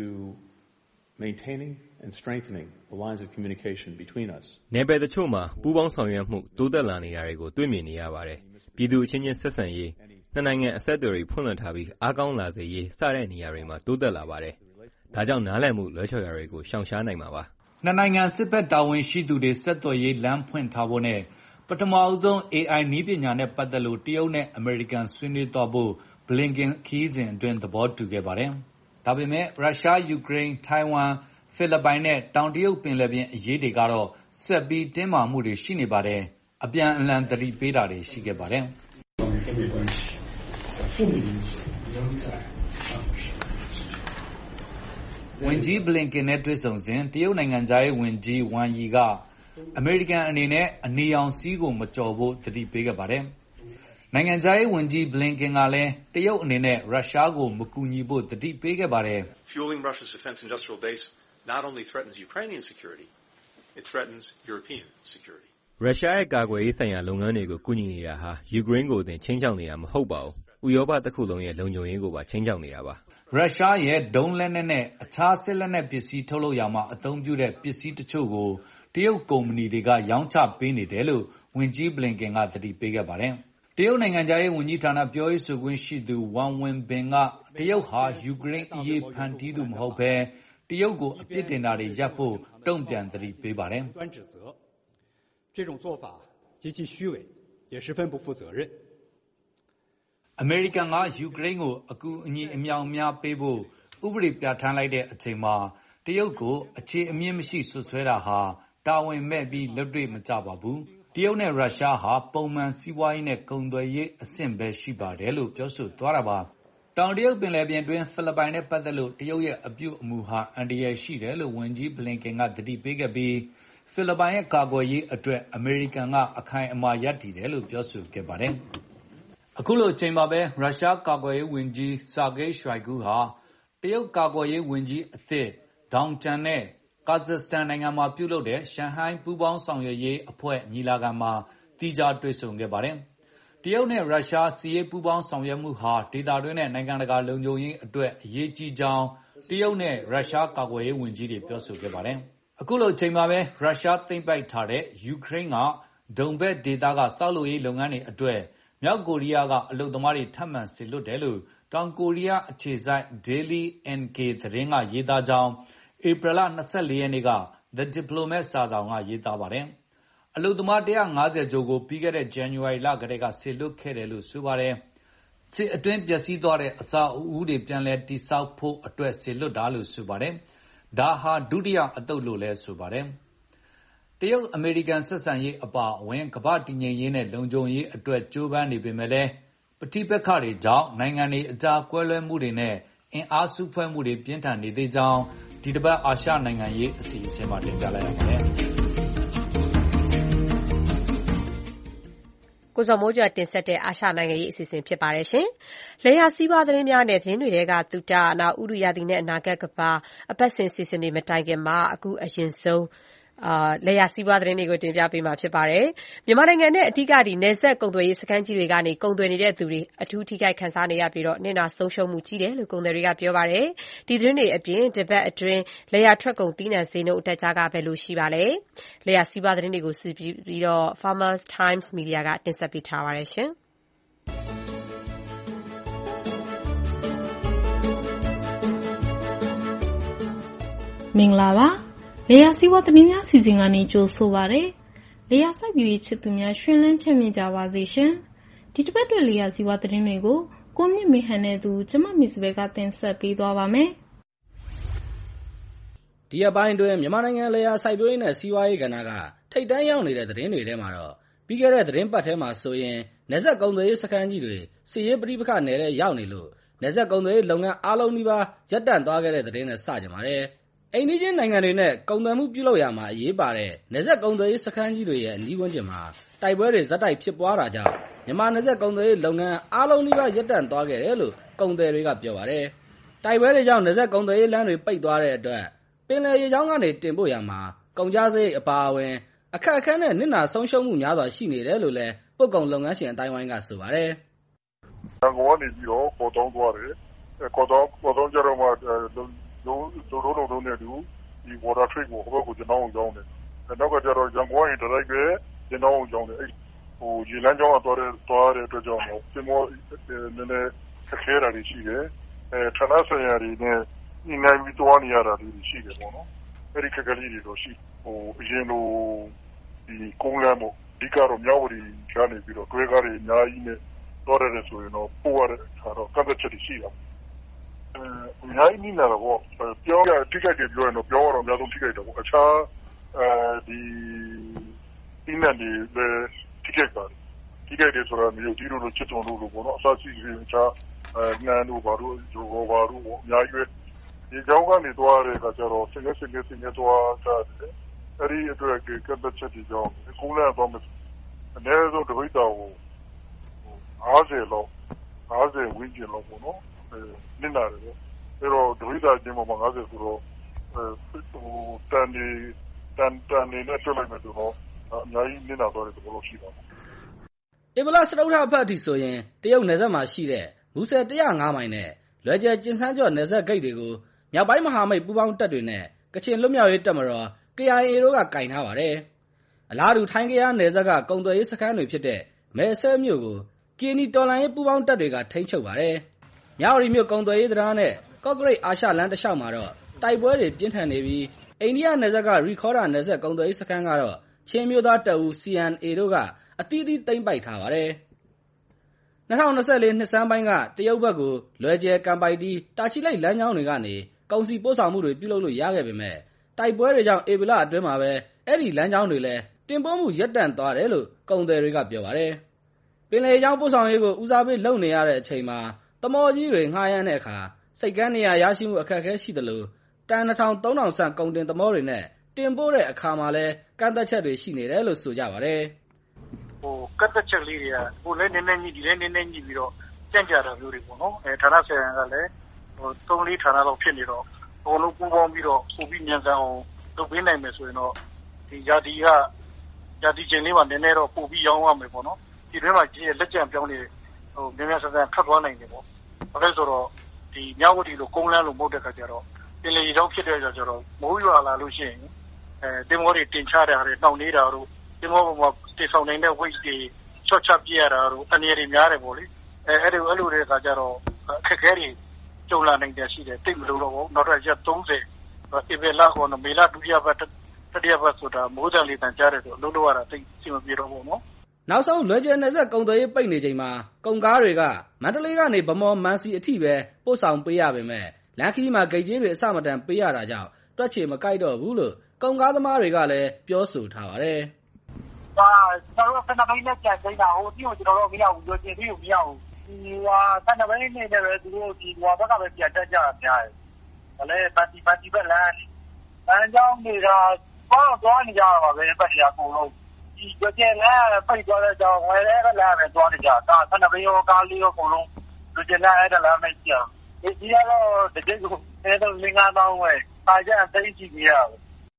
maintaining and strengthening the lines of communication between us. နယ်ပယ်တချို့မှာပူးပေါင်းဆောင်ရွက်မှုတိုးတက်လာနေတာတွေကိုတွေ့မြင်နေရပါတယ်။ပြည်သူအချင်းချင်းဆက်ဆံရေးနှစ်နိုင်ငံအဆက်အသွယ်တွေဖွင့်လှစ်ထားပြီးအားကောင်းလာစေရေးစတဲ့နေရာတွေမှာတိုးတက်လာပါတယ်။ဒါကြောင့်နားလည်မှုလွဲချော်ရာတွေကိုရှောင်ရှားနိုင်မှာပါ။နှစ်နိုင်ငံစစ်ဘက်တာဝန်ရှိသူတွေဆက်သွယ်ရေးလမ်းဖွင့်ထားဖို့နဲ့ပထမအဆုံး A I နည်းပညာနဲ့ပတ်သက်လို့တရုတ်နဲ့အမေရိကန်ဆွေးနွေးသွားဖို့ဘလင်ကန်ခရီးစဉ်အတွင်းသဘောတူခဲ့ပါတယ်။ဒါပေမဲ့ရုရှားယူကရိန်းထိုင်ဝမ်ဖိလစ်ပိုင်နဲ့တောင်တရုတ်ပင်လယ်ပြင်အရေးတွေကတော့ဆက်ပြီးတင်းမာမှုတွေရှိနေပါတယ်။အပြန်အလှန်သတိပေးတာတွေရှိခဲ့ပါတယ်။ဝန်ကြီးဘလင်ကန်နဲ့တွေ့ဆုံစဉ်တရုတ်နိုင်ငံခြားရေးဝန်ကြီးဝမ်ယီကအမေရိကန်အနေနဲ့အနီရောင်စီးကိုမကျော်ဖို့သတိပေးခဲ့ပါတယ်။နိုင်ငံခြားရေးဝန်ကြီးဘလင်ကန်ကလည်းတရုတ်အနေနဲ့ရုရှားကိုမကူညီဖို့သတိပေးခဲ့ပါတယ်။ Fueling Russia's defense industrial base not only threatens Ukrainian security, it threatens European security. ရုရှားရဲ့ကာကွယ်ရေးဆိုင်ရာလုပ်ငန်းတွေကိုကူညီနေတာဟာယူကရိန်းကိုတင်ချင်းချောက်နေတာမဟုတ်ပါဘူး။ဥရောပတစ်ခုလုံးရဲ့လုံခြုံရေးကိုပါချင်းချောက်နေတာပါ။ရုရှားရဲ့ဒုံးလက်နက်နဲ့အခြားစစ်လက်နက်ပစ္စည်းထုတ်လုပ်ရာမှာအသုံးပြုတဲ့ပစ္စည်းတချို့ကိုတရုတ်ကုမ္ပဏီတွေကရောင်းချပေးနေတယ်လို့ဝန်ကြီးဘလင်ကန်ကသတိပေးခဲ့ပါတယ်။တရုတ်နိုင်ငံခြားရေးဝန်ကြီးဌာနပြောရေးဆိုခွင့်ရှိသူဝမ်ဝင်ဘင်ကတရုတ်ဟာယူကရိန်းအရေးဖန်တီးသူမဟုတ်ဘဲတရုတ်ကိုအပြစ်တင်တာတွေရပ်ဖို့တုံ့ပြန်သတိပေးပါတယ်။အမေရိကန်ကယူကရိန်းကိုအကူအညီအမြောက်အများပေးဖို့ဥပဒေပြဋ္ဌာန်းလိုက်တဲ့အချိန်မှာတရုတ်ကိုအခြေအမြစ်မရှိစွပ်စွဲတာဟာတာဝန်မဲ့ပြီးလက်တွေ့မကျပါဘူး။တရုတ်နဲ့ရုရှားဟာပုံမှန်စီးပွားရေးနဲ့ကုန်သွယ်ရေးအဆင့်ပဲရှိပါတယ်လို့ပြောဆိုသွားတာပါ။တောင်တရုတ်ပင်လယ်ပြင်တွင်းဖိလစ်ပိုင်နဲ့ပတ်သက်လို့တရုတ်ရဲ့အပြုအမူဟာအန္တရာယ်ရှိတယ်လို့ဝန်ကြီးဘလင်ကန်ကသတိပေးခဲ့ပြီးဖိလစ်ပိုင်ရဲ့ကာကွယ်ရေးအတွက်အမေရိကန်ကအခိုင်အမာရပ်တည်တယ်လို့ပြောဆိုခဲ့ပါတယ်။အခုလိုအချိန်မှာပဲရုရှားကာကွယ်ရေးဝန်ကြီးဆာဂေးရွှိုင်ဂူဟာတရုတ်ကာကွယ်ရေးဝန်ကြီးအသစ်ဒေါင်ကျန်နဲ့ကာဇက်စတန်နိုင်ငံမှာပြုလုပ်တဲ့ရှန်ဟိုင်းပူးပေါင်းဆောင်ရွက်ရေးအဖွဲ့ညီလာခံမှာသီးခြားတွေ့ဆုံခဲ့ပါတယ်။တရုတ်နဲ့ရုရှားစစ်ရေးပူးပေါင်းဆောင်ရွက်မှုဟာဒေသတွင်းနဲ့နိုင်ငံတကာလုံခြုံရေးအတွက်အရေးကြီးကြောင်းတရုတ်နဲ့ရုရှားကာကွယ်ရေးဝန်ကြီးတွေပြောဆိုခဲ့ပါတယ်။အခုလိုအချိန်မှာပဲရုရှားသိမ်းပိုက်ထားတဲ့ယူကရိန်းကဒုံဘက်ဒေသကစောက်လုပ်ရေးလုပ်ငန်းတွေအတွက်မြောက်ကိုရီးယားကအလုပ်သမားတွေထပ်မံစေလွှတ်တယ်လို့တောင်ကိုရီးယားအခြေစိုက် Daily အန် ကေ သတင်းကရေးသားကြောင်းဧပြီလ၂၄ရက်နေ့က The Diplomat စာစောင်ကရေးသားပါတယ်။အလုပ်သမား၁၅၀ကျော်ကိုပြီးခဲ့တဲ့ဇန်နဝါရီလကတည်းကစေလွှတ်ခဲ့တယ်လို့ဆိုပါတယ်။စစ်အတွင်းပျက်စီးသွားတဲ့အဆောက်အဦတွေပြန်လည်တည်ဆောက်ဖို့အတွက်စေလွှတ်တာလို့ဆိုပါတယ်။ဒါဟာဒုတိယအသုတ်လို့လည်းဆိုပါတယ်။တရုတ်-အမေရိကန်ဆက်ဆံရေးအပါအဝင်ကမ္ဘာ့တည်ငြိမ်ရေးနဲ့လုံခြုံရေးအတွက်ကြိုးပမ်းနေပေမဲ့လည်းပဋိပက္ခတွေကြောင့်နိုင်ငံတွေအကြားကွဲလွဲမှုတွေနဲ့အင်အားစုဖွဲ့မှုတွေပြင်းထန်နေသေးကြောင်းဒီတစ်ပတ်အာရှနိုင်ငံရေးအစီအစဉ်မှာတင်ပြလိုက်ရပါတယ်။ကိုဇော်မိုးကျော်တင်ဆက်တဲ့အာရှနိုင်ငံရေးအစီအစဉ်ဖြစ်ပါတယ်ရှင်။လယ်ယာစီးပွားသတင်းများနဲ့သတင်းတွေကတူတာနောက်ဥရုယာတီနဲ့အနာဂတ်ကဘာအပတ်စဉ်စီစဉ်တွေမတိုင်ခင်မှာအခုအရင်ဆုံးအာလယ်ယာစီးပွားသတင်းတွေကိုတင်ပြပေးမှာဖြစ်ပါတယ်။မြန်မာနိုင်ငံနဲ့အထူးကဒီနယ်စပ်ကုန်သွယ်ရေးစခန်းကြီးတွေကနေကုန်သွယ်နေတဲ့သူတွေအထူးထိခိုက်ခံစားနေရပြီးတော့နစ်နာဆုံးရှုံးမှုကြီးတယ်လို့ကုန်သည်တွေကပြောပါတယ်။ဒီသတင်းတွေအပြင်ဒီဘက်အတွင်းလယ်ယာထွက်ကုန်သီးနှံဈေးနှုန်းအတက်ကြကဘယ်လိုရှိပါလဲ။လယ်ယာစီးပွားသတင်းတွေကိုစုပြီးတော့ Farmers Times Media ကတင်ဆက်ပေးထားပါတယ်ရှင်။မင်္ဂလာပါလေယာစီးပွားသတင်းများစီစဉ်ကနေကြိုဆိုပါရစေ။လေယာစိုက်ပျိုးရေးချစ်သူများရှင်လန်းချမ်းမြေ့ကြပါစေရှင်။ဒီတစ်ပတ်တွင်လေယာစီးပွားသတင်းတွေကိုကိုမြင့်မေဟန်နဲ့သူကျမမစ်စဘဲကတင်ဆက်ပေးသွားပါမယ်။ဒီအပိုင်းတွင်မြန်မာနိုင်ငံလေယာစိုက်ပျိုးရေးနဲ့စီးပွားရေးကဏ္ဍကထိပ်တန်းရောက်နေတဲ့သတင်းတွေထဲမှာတော့ပြီးခဲ့တဲ့သတင်းပတ်ထဲမှာဆိုရင်နယ်စပ်ကုန်သွယ်ရေးစခန်းကြီးတွေစစ်ရေးပဋိပက္ခနယ်ထဲရောက်နေလို့နယ်စပ်ကုန်သွယ်ရေးလုပ်ငန်းအားလုံးနီးပါးရပ်တန့်သွားခဲ့တဲ့သတင်းနဲ့စကြပါတယ်။အိမ်နီးချင်းနိုင်ငံတွေနဲ့ကုန်သွယ်မှုပြုလုပ်ရမှာအရေးပါတဲ့နယ်စပ်ကုန်သွယ်ရေးစခန်းကြီးတွေရဲ့အနီးဝန်းကျင်မှာတိုက်ပွဲတွေဇက်တိုက်ဖြစ်ပွားတာကြောင့်မြန်မာနယ်စပ်ကုန်သွယ်ရေးလုပ်ငန်းအားလုံးနီးပါးရပ်တန့်သွားခဲ့တယ်လို့ကုန်သည်တွေကပြောပါတယ်။တိုက်ပွဲတွေကြောင့်နယ်စပ်ကုန်သွယ်ရေးလမ်းတွေပိတ်သွားတဲ့အတွက်ပင်လယ်ရေကြောင်းကနေတင်ပို့ရမှာကုန်ကျစရိတ်အပါအဝင်အခက်အခဲနဲ့နစ်နာဆုံးရှုံးမှုများစွာရှိနေတယ်လို့လည်းပို့ကုန်လုပ်ငန်းရှင်အတိုင်းဝိုင်းကဆိုပါတယ်။ရန်ကုန်ကနေပြီးတော့ပေါ်တောင်းသွားတယ်။ပေါ်တောင်းပေါ်တောင်းကြတော့မှတို့တို့တို့တို့နဲ့တူဒီ water trade ကိုဟိုဘက်ကိုကျွန်တော်ကြောင်းတယ်။နောက်ကကျတော့ရန်ကုန်ကနေ direct ပဲကျွန်တော်ကြောင်းတယ်။အဲ့ဟိုရေလမ်းကြောင်းသွားတဲ့သွားတဲ့အတွက်ကြောင့်မို့ဒီမောနည်းနည်းခက်ခဲတာတွေရှိတယ်။အဲဌာနဆိုင်ရာတွေနဲ့ညှိနှိုင်းပြီးသွားနေရတာတွေရှိတယ်ပေါ့နော်။အဲ့ဒီခက်ခဲလေးတွေတော့ရှိဟိုအရင်လိုဒီကုန်းလမ်းပေါ့အဓိကတော့မြောက်ဝတီကနေပြီးတော့တွဲကားတွေအများကြီးနဲ့တော့ရတယ်ဆိုရင်တော့ပို့ရတဲ့အခါတော့ကန့်သက်ချက်တွေရှိတာ။အဲအများကြီးနေလာတော့ပြောရထိခိုက်တယ်ပြောရင်တော့ပြောရတော့အများဆုံးထိခိုက်တယ်ပေါ့အခြားအဲဒီဒီနေ့ဒီပဲထိခိုက်ပါတယ်ထိခိုက်တယ်ဆိုတာမျိုးဒီလိုလိုချစ်တုံလို့လို့ပေါ့နော်အစရှိကြီးအခြားအဲနန်းတို့ဘာလို့ဂျိုဘာလို့ပေါ့အများကြီးပဲဒီကြောင်းကနေသွားတဲ့အခါကျတော့စင်စင်စင်စင်သွားတာအဲ့ဒီအတွက်ကကပ်သက်ချက်ဒီကြောင်းကိုလည်းတော့မအနည်းဆုံးတပိတ်တော်ကို၅၀လောက်၅၀ဝန်းကျင်လောက်ပေါ့နော်အဲနစ်နာတယ်ပေါ့အဲ့တော့တပိတ်တော်ချင်းမှာ၅၀ဆိုတော့အဲဟိုတန်ဒီတန်တန်နေနဲ့တွေ့လိုက်မယ်ဆိုတော့အများကြီးနစ်နာသွားတဲ့သဘောလို့ရှိပါတယ်ဧပြီလစတုထအဖက်အထိဆိုရင်တရုတ်နယ်စပ်မှာရှိတဲ့မူဆယ်၁၀၅မိုင်နဲ့လွယ်ကျယ်ကျင်ဆန်းကျော်နယ်စပ်ဂိတ်တွေကိုမြောက်ပိုင်းမဟာမိတ်ပူးပေါင်းတပ်တွေနဲ့ကချင်လွတ်မြောက်ရေးတပ်မတော် K I A တို့ကကင်ထားပါတယ်။အလားတူထိုင်းကယားနယ်စပ်ကကုန်သွယ်ရေးစခန်းတွေဖြစ်တဲ့မဲဆဲမြို့ကိုကီနီတော်လှန်ရေးပူးပေါင်းတပ်တွေကထိန်းချုပ်ပါတယ်။မြဝတီမြို့ကုန်သွယ်ရေးတရားနဲ့ကော့ကရိတ်အာရှလမ်းတစ်လျှောက်မှာတော့တိုက်ပွဲတွေပြင်းထန်နေပြီးအိန္ဒိယနယ်စပ်ကရီခေါ်ဒါနယ်စပ်ကုန်သွယ်ရေးစခန်းကတော့ချင်းမျိုးသားတပ်ဦး C N A တို့ကအသီးသီးသိမ်းပိုက်ထားပါတယ်။၂၀၂၄နှစ်ဆန်းပိုင်းကတရုတ်ဘက်ကိုလွယ်ကျယ်ကန်ပိုက်တီးတာချီလိတ်လမ်းကြောင်းတွေကနေကုန်စည်ပို့ဆောင်မှုတွေပြုလုပ်လို့ရခဲ့ပေမဲ့တိုက်ပွဲတွေကြောင့်ဧပြီလအတွင်းမှာပဲအဲ့ဒီလမ်းကြောင်းတွေလည်းတင်ပို့မှုရပ်တန့်သွားတယ်လို့ကုန်သည်တွေကပြောပါတယ်။ပင်လယ်ကြောင်းပို့ဆောင်ရေးကိုဦးစားပေးလုပ်နေရတဲ့အချိန်မှာသမော်ကြီးတွေငှားရမ်းတဲ့အခါစိတ်ကမ်းနေရာရရှိမှုအခက်အခဲရှိသလိုတန်နှစ်ထောင်သုံးထောင်ဆန့်ကုန်တင်သမောတွေနဲ့တင်ပို့တဲ့အခါမှာလည်းကန့်သက်ချက်တွေရှိနေတယ်လို့ဆိုကြပါတယ်။ဟိုကန့်သက်ချက်လေးတွေကဟိုလည်းနည်းနည်းကြီးဒီလည်းနည်းနည်းကြီးပြီးတော့ကြံ့ကြာတာမျိုးတွေပေါ့နော်။အဲဌာနဆိုင်ရာကလည်းဟိုသုံးလေးဌာနလောက်ဖြစ်နေတော့အကုန်လုံးပူးပေါင်းပြီးတော့ပို့ပြီးမြန်ဆန်အောင်လုပ်ပေးနိုင်မယ်ဆိုရင်တော့ဒီယာဒီကယာဒီချင်းလေးမှာနည်းနည်းတော့ပို့ပြီးရောင်းရမယ်ပေါ့နော်။ဒီတွင်းမှာကြီးလက်ကျန်ပြောင်းနေဟိုမြန်မြန်ဆန်ဆန်ထွက်သွားနိုင်တယ်ပေါ့။ဘာလို့ဆိုတော့ဒီမြောက်ဝတီလိုကုန်းလန်းလိုမဟုတ်တဲ့ခါကျတော့ပင်လယ်ကြောင်းဖြစ်တဲ့ကြတော့မိုးရွာလာလို့ရှိရင်အဲတင်မောတွေတင်ချတာတွေနှောင့်နေတာတို့တင်မောပေါ်မှာတင်ဆောင်နေတဲ့ weight တွေချော့ချပြရတာတို့အနေတွေများတယ်ပေါ့လေအဲအဲ့လိုအဲ့လိုတဲ့ခါကျတော့အခက်အခဲတွေကြုံလာနိုင်တယ်ရှိတယ်တိတ်မလို့တော့ဘူးနောက်တော့ရက်သုံးဆယ်ဧပြီလကောမေလဒုတိယပတ်တတိယပတ်ဆိုတာမိုးတန်လေးတန်ကြားတယ်ဆိုအလုံးလုံးရတာတိတ်စီမပြေတော့ဘူးနော်နောက်ဆုံးလွယ်ကျယ်နယ်စပ်ကုန်သွယ်ရေးပိတ်နေချိန်မှာကုန်ကားတွေကမန္တလေးကနေဗမော်မန်စီအထိပဲပို့ဆောင်ပေးရပေမဲ့လမ်းခီးမှာဂိတ်ကြီးတွေအစမတန်ပေးရတာကြောင့်တွက်ချေမကိုက်တော့ဘူးလို့ကုန်ကားသမားတွေကလည်းပြောဆိုထားပါတယ်။ဟာကျွန်တော်တို့ဆန္ဒပိန်းနဲ့ကြံသိမ်းတာဟိုဒီကိုကျွန်တော်တို့မရဘူးလွယ်ကျယ်သေးကိုမရဘူး။ဒီဟာဆန္ဒပိန်းနေတယ်ပဲသူတို့ဒီဟိုဘက်ကပဲပြန်တက်ကြတာများတယ်။ဒါလည်းပါတီပါတီပဲလမ်းလမ်းကြောင်းတွေကတော့သွားနေကြတာပါပဲပတ်ရအကုန်လုံးဒီကြကျလမ်းပိတ်သွားတဲ့ကြောင်ဝယ်တဲ့ကလမ်းပဲသွားနေကြတာဆန္ဒပိန်းရောကားလေးရောအကုန်လုံးကြကျလမ်းအဲ့ဒါလမ်းပဲကြာဒီကြီးကတော့တကယ်ကိုအဲ့တော့လင်းကားတောင်းဝယ်ပါကြအသိကြည့်ကြရအောင်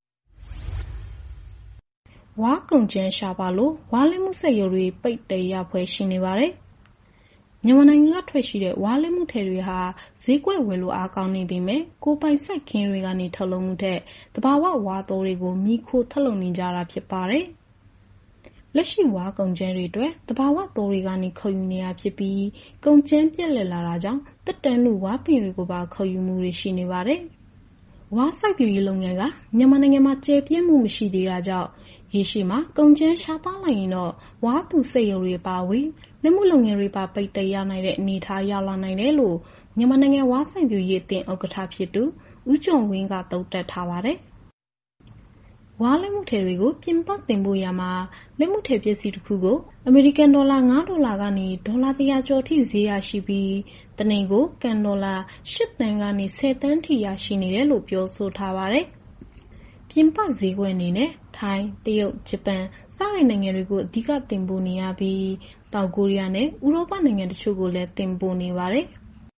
ဝါကုန်ကျန်းရှာပါလို့ဝါလင်းမှုစက်ရုံတွေပိတ်တယ်ရဖွဲရှိနေပါတယ်။မြန်မာနိုင်ငံကထွက်ရှိတဲ့ဝါလင်းမှုထည်တွေဟာဈေးကွက်ဝယ်လို့အားကောင်းနေပေမဲ့ကိုပိုင်စိုက်ခင်းတွေကနေထုတ်လုပ်မှုတဲ့တဘာဝဝါတော်တွေကိုမိခိုထုတ်လုပ်နေကြတာဖြစ်ပါတယ်။လက်ရှိဝါကုန်ကျန်းတွေအတွက်တဘာဝတော်တွေကနေခုံယူနေရဖြစ်ပြီးကုန်ကျန်းပြက်လက်လာတာကြောင့်တက်တန်းလူဝါပင်တွေကိုပါခုံယူမှုတွေရှိနေပါတယ်။ဝါစိုက်ပျိုးရေးလုပ်ငန်းကမြန်မာနိုင်ငံမှာကျယ်ပြန့်မှုမရှိသေးတာကြောင့်ရေရှည်မှာကုန်ကျန်းရှားပါးလိုက်ရင်တော့ဝါသူစိတ်ရုံတွေပါဝင်လက်မှုလုပ်ငန်းတွေပါပိတ်တရနိုင်တဲ့အနေအထားရောက်လာနိုင်တယ်လို့မြန်မာနိုင်ငံဝါစိုက်ပျိုးရေးအသင်းဥက္ကဋ္ဌဖြစ်သူဦးကျော်ဝင်းကသုံးသပ်ထားပါတယ်။ဝါလက်မှုထည်တွေကိုပြင်ပတင်ပို့ရမှာလက်မှုထည်ပစ္စည်းတစ်ခုကိုအမေရိကန်ဒေါ်လာငါးဒေါ်လာကနေဒေါ်လာတစ်ရာကျော်ထိဈေးရရှိပြီးတနေ့ကိုကန်ဒေါ်လာရှစ်တန်ကနေဆယ်တန်းထိရရှိနေတယ်လို့ပြောဆိုထားပါတယ်။ပြင်ပဈေးကွက်အနေနဲ့ထိုင်းတရုတ်ဂျပန်စတဲ့နိုင်ငံတွေကိုအဓိကတင်ပို့နေရပြီးတောင်ကိုရီးယားနဲ့ဥရောပနိုင်ငံတချို့ကိုလည်းတင်ပို့နေပါတယ်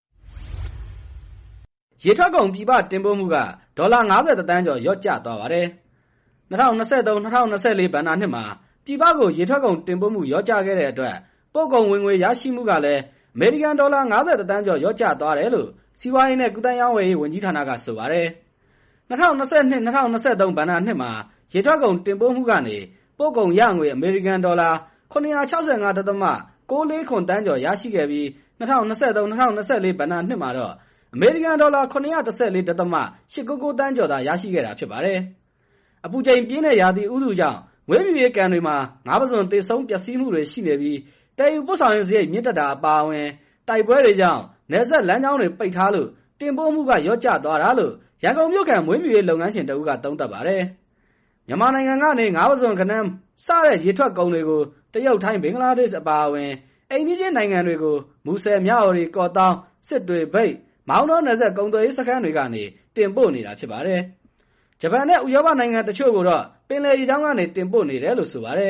။ရေထွက်ကုန်ပြည်ပတင်ပို့မှုကဒေါ်လာငါးဆယ်တန်းကျော်လျော့ကျသွားပါတယ်။၂၀၂၃-၂၀၂၄ဘဏ္ဍာနှစ်မှာပြည်ပကိုရေထွက်ကုန်တင်ပို့မှုလျော့ကျခဲ့တဲ့အတွက်ပို့ကုန်ဝင်ငွေရရှိမှုကလည်းအမေရိကန်ဒေါ်လာငါးဆယ်တန်းကျော်လျော့ကျသွားတယ်လို့စီးပွားရေးနဲ့ကူးသန်းရောင်းဝယ်ရေးဝန်ကြီးဌာနကဆိုပါတယ်။၂၀၂၂-၂၀၂၃ဘဏ္ဍာနှစ်မှာရေထွက်ကုန်တင်ပို့မှုကနေပို့ကုန်ရငွေအမေရိကန်ဒေါ်လာခုနှစ်ရာခြောက်ဆယ်ငါးဒသမကိုးလေးခုတန်းကျော်ရရှိခဲ့ပြီး၂၀၂၃-၂၀၂၄ဘဏ္ဍာနှစ်မှာတော့အမေရိကန်ဒေါ်လာခုနှစ်ရာတစ်ဆယ်လေးဒသမရှစ်ကိုးကိုးတန်းကျော်သာရရှိခဲ့တာဖြစ်ပါတယ်။အပူချိန်ပြင်းတဲ့ရာသီဥတုကြောင့်ဝဲမြူရေးကန်တွေမှာငါးပစွန်သေဆုံးပျက်စီးမှုတွေရှိနေပြီးတည်ယူပို့ဆောင်ရေးစရိတ်မြင့်တက်တာအပါအဝင်တိုက်ပွဲတွေကြောင့်နယ်စပ်လမ်းကြောင်းတွေပိတ်ထားလို့တင်ပို့မှုကလျော့ကျသွားတာလို့ရန်ကုန်မြို့ကမွေးမြူရေးလုပ်ငန်းရှင်တဦးကသုံးသပ်ပါတယ်။မြန်မာနိုင်ငံကနေငါးပစွန်ခနန်းစတဲ့ရေထွက်ကုန်တွေကိုတရုတ်ထိုင်းဘင်္ဂလားဒေ့ရှ်အပါအဝင်အိမ်နီးချင်းနိုင်ငံတွေကိုမူဆယ်မြဝတီကော့တောင်းစစ်တွေမြိတ်မောင်းတော်နယ်စပ်ကုန်သွယ်ရေးစခန်းတွေကနေတင်ပို့နေတာဖြစ်ပါတယ်။ဂျပန်နဲ့ဥရောပနိုင်ငံတချို့ကိုတော့ပင်လယ်ရေကြောင်းကနေတင်ပို့နေတယ်လို့ဆိုပါတယ်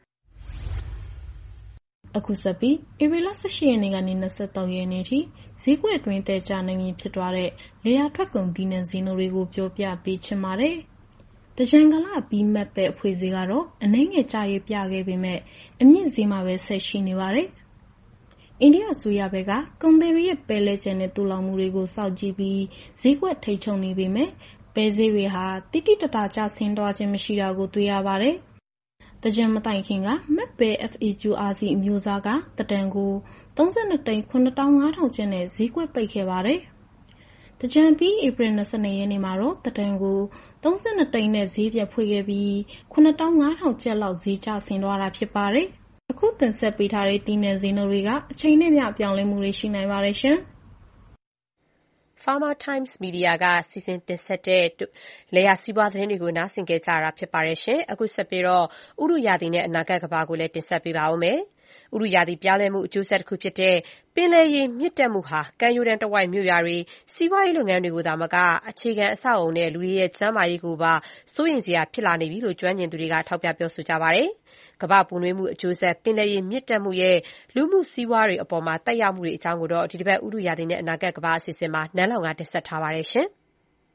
။အခုဆက်ပြီးဧပြီလ၁၈ရက်နေ့ကနေ၂၃ရက်နေ့ထိဈေးကွက်အတွင်းတည်ကြနိုင်ရင်ဖြစ်သွားတဲ့လေယာထွက်ကုန်သီးနှံဈေးနှုန်းတွေကိုပြောပြပေးချင်ပါတယ်။တကြံကလပြီးမှတ်ပဲအဖွေဈေးကတော့အနှဲငယ်ကျရေးပြခဲ့ပေမဲ့အမြင့်ဈေးမှာပဲဆက်ရှိနေပါတယ်။အိန္ဒိယအစိုးရဘက်ကကုန်သည်တွေရဲ့ပဲလဲကျန်တဲ့တူလောင်မှုတွေကိုစောင့်ကြည့်ပြီးဈေးကွက်ထိန်းချုပ်နေပေမဲ့ပဲဈေးတွေဟာတိတိတတကျဆင်းသွားခြင်းမရှိတာကိုတွေ့ရပါတယ်။သင်္ကြန်မတိုင်ခင်ကမက်ပဲ F A Q R C အမျိုးအစားကတတန်ကိုသုံး၂သိန်းခုနှစ်သောင်းငါးထောင်ကျပ်နဲ့ဈေးကွက်ပိတ်ခဲ့ပါတယ်။သင်္ကြန်ပြီးဧပြီ၂၂ရက်နေ့မှာတော့တတန်ကိုသုံး၂သိန်းနဲ့ဈေးပြတ်ဖွင့်ခဲ့ပြီးခုနှစ်သောင်းငါးထောင်ကျပ်လောက်ဈေးကျဆင်းသွားတာဖြစ်ပါတယ်။အခုတင်ဆက်ပေးထားတဲ့သီးနှံဈေးနှုန်းတွေကအချိန်နဲ့မျှပြောင်းလဲမှုတွေရှိနိုင်ပါတယ်ရှင်။ Farmer Times Media ကစီစဉ်တင်ဆက်တဲ့လယ်ယာစီးပွားသတင်းတွေကိုနားဆင်ကြကြတာဖြစ်ပါတယ်ရှင်။အခုဆက်ပြီးတော့ဥတုရာသီနဲ့အနာဂတ်ကမ္ဘာကိုလည်းတင်ဆက်ပေးပါဦးမယ်။ဥတုရာသီပြောင်းလဲမှုအကျိုးဆက်တစ်ခုဖြစ်တဲ့ပင်လယ်ရေမြင့်တက်မှုဟာကမ်းရိုးတန်းတစ်ဝိုက်မြို့ရွာတွေစီးပွားရေးလုပ်ငန်းတွေကိုသာမကအခြေခံအဆောက်အအုံနဲ့လူတွေရဲ့ကျန်းမာရေးကိုပါစိုးရိမ်စရာဖြစ်လာနေပြီလို့ကျွမ်းကျင်သူတွေကထောက်ပြပြောဆိုကြပါတယ်။ကမ္ဘာပူနွေးမှုအကျိုးဆက်ပင်လယ်ရေမြင့်တက်မှုရဲ့လူမှုစီးပွားရေးအပေါ်မှာတက်ရောက်မှုတွေအကြောင်းကိုတော့ဒီတစ်ပတ်ဥတုရာသီနဲ့အနာဂတ်ကမ္ဘာအစီအစဉ်မှာနန်းလောင်ကတင်ဆက်ထားပါတယ်ရှင်။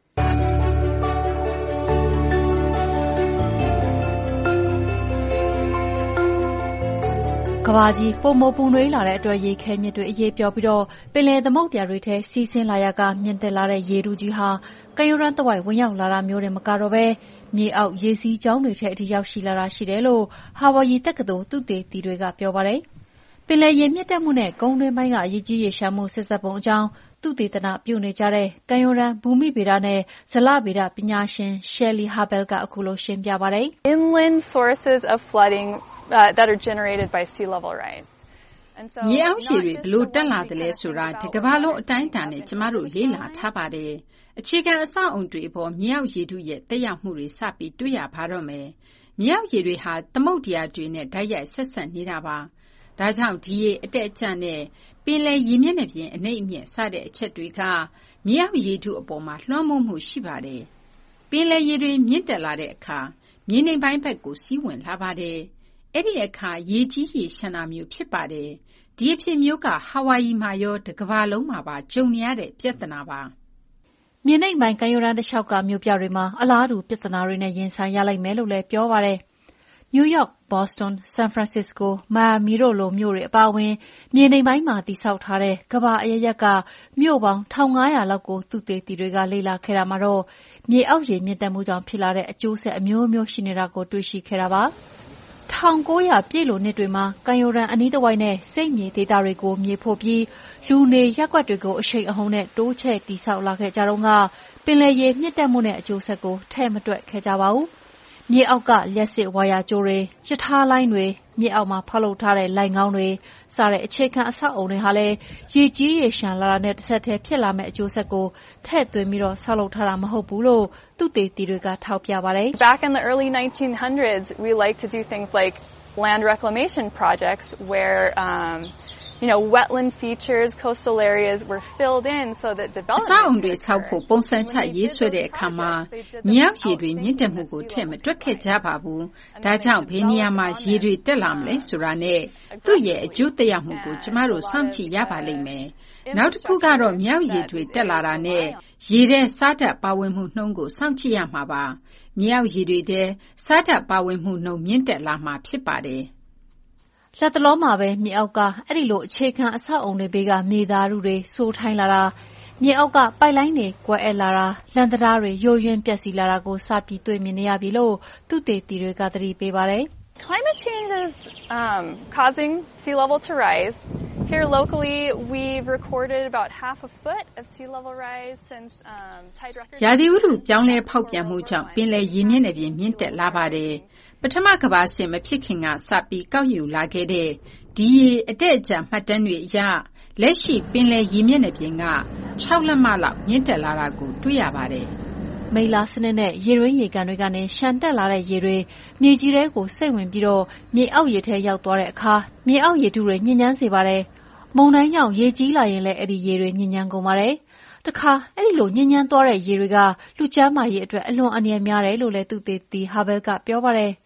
ကမ္ဘာကြီးပိုမိုပူနွေးလာတဲ့အတွက်ရေခဲမြစ်တွေအရေးပြောပြီးတော့ပင်လယ်သမုဒ္ဒရာတွေထဲစီးဆင်းလာရကမြင့်တက်လာတဲ့ရေထုကြီးဟာကမ်းရိုးတန်းတစ်ဝိုက်ဝင်ရောက်လာတာမျိုးတွေမကတော့ပဲမြေအောက်ရေစီးကြောင်းတွေထဲအထိရောက်ရှိလာတာရှိတယ်လို့ဟာဝိုင်ယီတက္ကသိုလ်သုတေသီတွေကပြောပါတယ်။ပင်လယ်ရေမြင့်တက်မှုနဲ့ကုန်းတွင်းပိုင်းကအရေးကြီးရေရှားမှုဆက်စပ်ပုံအကြောင်းသုတေသနပြုနေကြတဲ့ကမ်းရိုးတန်းဘူမိဗေဒနဲ့ဇလဗေဒပညာရှင် Shelley Habel ကအခုလိုရှင်းပြပါတယ်။ Inland sources of flooding Uh, that are generated by sea level rise. မြေအောက်ရေတွေဘလို့တက်လာတယ်လဲဆိုတာဒီကမ္ဘာလုံးအတိုင်းအတာနဲ့ကျမတို့လေ့လာထားပါတယ်။အခြေခံအဆောက်အုံတွေအပေါ်မြေအောက်ရေထုရဲ့တက်ရောက်မှုတွေစပြီးတွေ့ရပါတော့မယ်။မြေအောက်ရေတွေဟာသမုဒ္ဒရာတွေနဲ့ဓာတ်ရိုက်ဆက်ဆက်နေတာပါ။ဒါကြောင့်ဒီရေအတက်အကျနဲ့ပင်လယ်ရေမျက်နှာပြင်အနှိမ့်အမြင့်စတဲ့အချက်တွေကမြေအောက်ရေထုအပေါ်မှာလွှမ်းမိုးမှုရှိပါတယ်။ပင်လယ်ရေတွေမြင့်တက်လာတဲ့အခါမြေနိမ့်ပိုင်းဘက်ကိုစီးဝင်လာပါတယ်။အဲ့ဒီအခါရေကြီးရေရှမ်းတာမျိုးဖြစ်ပါတယ်။ဒီအဖြစ်မျိုးကဟာဝိုင်ယီမှာရောတကမ္ဘာလုံးမှာပါကြုံနေရတဲ့ပြဿနာပါ။မြေနိမ့်ပိုင်းကမ်းရိုးတန်းတစ်လျှောက်ကမြို့ပြတွေမှာအလားတူပြဿနာတွေနဲ့ရင်ဆိုင်ရလိမ့်မယ်လို့လည်းပြောပါတယ်။ နယူးယောက်၊ဘော့စတွန်၊ဆန်ဖရန်စစ္စကို၊မိုင်ယာမီတို့လိုမြို့တွေအပါအဝင်မြေနိမ့်ပိုင်းမှာတည်ဆောက်ထားတဲ့ကမ္ဘာအရပ်ရပ်ကမြို့ပေါင်း၁၅၀၀လောက်ကိုသုတေသီတွေကလေ့လာခဲ့တာမှာတော့မြေအောက်ရေမြင့်တက်မှုကြောင့်ဖြစ်လာတဲ့အကျိုးဆက်အမျိုးမျိုးရှိနေတာကိုတွေ့ရှိခဲ့တာပါ။၁၉၀၀ပြည့်လိုနှစ်တွေမှာကမ်းရိုးတန်းအနီးတစ်ဝိုက်နဲ့စိတ်မြေဒေသတွေကိုမြေဖို့ပြီးလူနေရပ်ကွက်တွေကိုအရှိန်အဟုန်နဲ့တိုးချဲ့တည်ဆောက်လာခဲ့ကြတော့ကပင်လယ်ရေမြင့်တက်မှုနဲ့အကျိုးဆက်ကိုထဲ့မတွက်ခဲ့ကြပါဘူး။မြေအောက်ကလျှပ်စစ်ဝါယာကြိုးတွေရထားလိုင်းတွေမြေအောက်မှာဖောက်လုပ်ထားတဲ့လိုင်ခေါင်းတွေစတဲ့အခြေခံအဆောက်အအုံတွေဟာလည်းရေကြီးရေရှမ်းလာတာနဲ့တစ်ဆက်တည်းဖြစ်လာမယ့်အကျိုးဆက်ကိုထဲ့သွင်းပြီးတော့ဆောက်လုပ်ထားတာမဟုတ်ဘူးလို့သုတေသီတွေကထောက်ပြပါတယ်။ Back in the early nineteen hundreds, we like to do things like land reclamation projects where um, you know, wetland features, coastal areas were filled in so that development အဆောက်အုံတွေဆောက်ဖို့ပုံစံချရေးဆွဲတဲ့အခါမှာမြေအောက်ရေတွေမြင့်တက်မှုကိုထည့်မတွက်ခဲ့ကြပါဘူး။ဒါကြောင့်ဘယ်နေရာမှာရေတွေတက်လာမလဲဆိုတာနဲ့သူ့ရဲ့အကျိုးသက်ရောက်မှုကိုကျမတို့စောင့်ကြည့်ရပါလိမ့်မယ်။နောက်တစ်ခုကတော့မြောက်ရေတွေတက်လာတာနဲ့ရေထဲစားဓာတ်ပါဝင်မှုနှုန်းကိုစောင့်ကြည့်ရမှာပါ။မြေအောက်ရေတွေထဲစားဓာတ်ပါဝင်မှုနှုန်းမြင့်တက်လာမှာဖြစ်ပါတယ်။လက်တလောမှာပဲမြေအောက်ကအဲ့ဒီလိုအခြေခံအဆောက်အုံတွေဘေးကမြေသားထုတွေစိုးထိုင်းလာတာမြေအောက်ကပိုက်လိုင်းတွေကွဲအက်လာတာလန်တရားတွေယိုယွင်းပျက်စီးလာတာကိုစပြီးတွေ့မြင်နေရပြီလို့သုတေသီတွေကသတိပေးပါတယ်။ Climate change is um, causing sea level to rise. Here locally, we've recorded about half a foot of sea level rise since um, tide records. ရာသီဥတုပြောင်းလဲဖောက်ပြန်မှုကြောင့်ပင်လယ်ရေမျက်နှာပြင်မြင့်တက်လာပါတယ်။ပထမကမ္ဘာစစ်မဖြစ်ခင်ကစပြီးကောက်ယူလာခဲ့တဲ့ဒီရေအတက်အကျမှတ်တမ်းတွေအရလက်ရှိပင်လယ်ရေမျက်နှာပြင်က၆လက်မလောက်မြင့်တက်လာတာကိုတွေ့ရပါတယ်။မိလာစနစ်နဲ့ရေရင်းရေကန်တွေကနေရှမ်းတက်လာတဲ့ရေတွေမြေကြီးထဲကိုစိတ်ဝင်ပြီးတော့မြေအောက်ရေထဲရောက်သွားတဲ့အခါမြေအောက်ရေထုတွေညှဉ်းညမ်းစေပါတယ်။မုန်တိုင်းကြောင့်ရေကြီးလာရင်လည်းအဲ့ဒီရေတွေညှဉ်းညမ်းကုန်ပါတယ်။တခါအဲ့ဒီလိုညှဉ်းညမ်းသွားတဲ့ရေတွေကလူကျန်းမာရေးအတွက်အလွန်အန္တရာယ်များတယ်လို့လည်းသူတေသီဟာဘဲလ်ကပြောပါတယ်။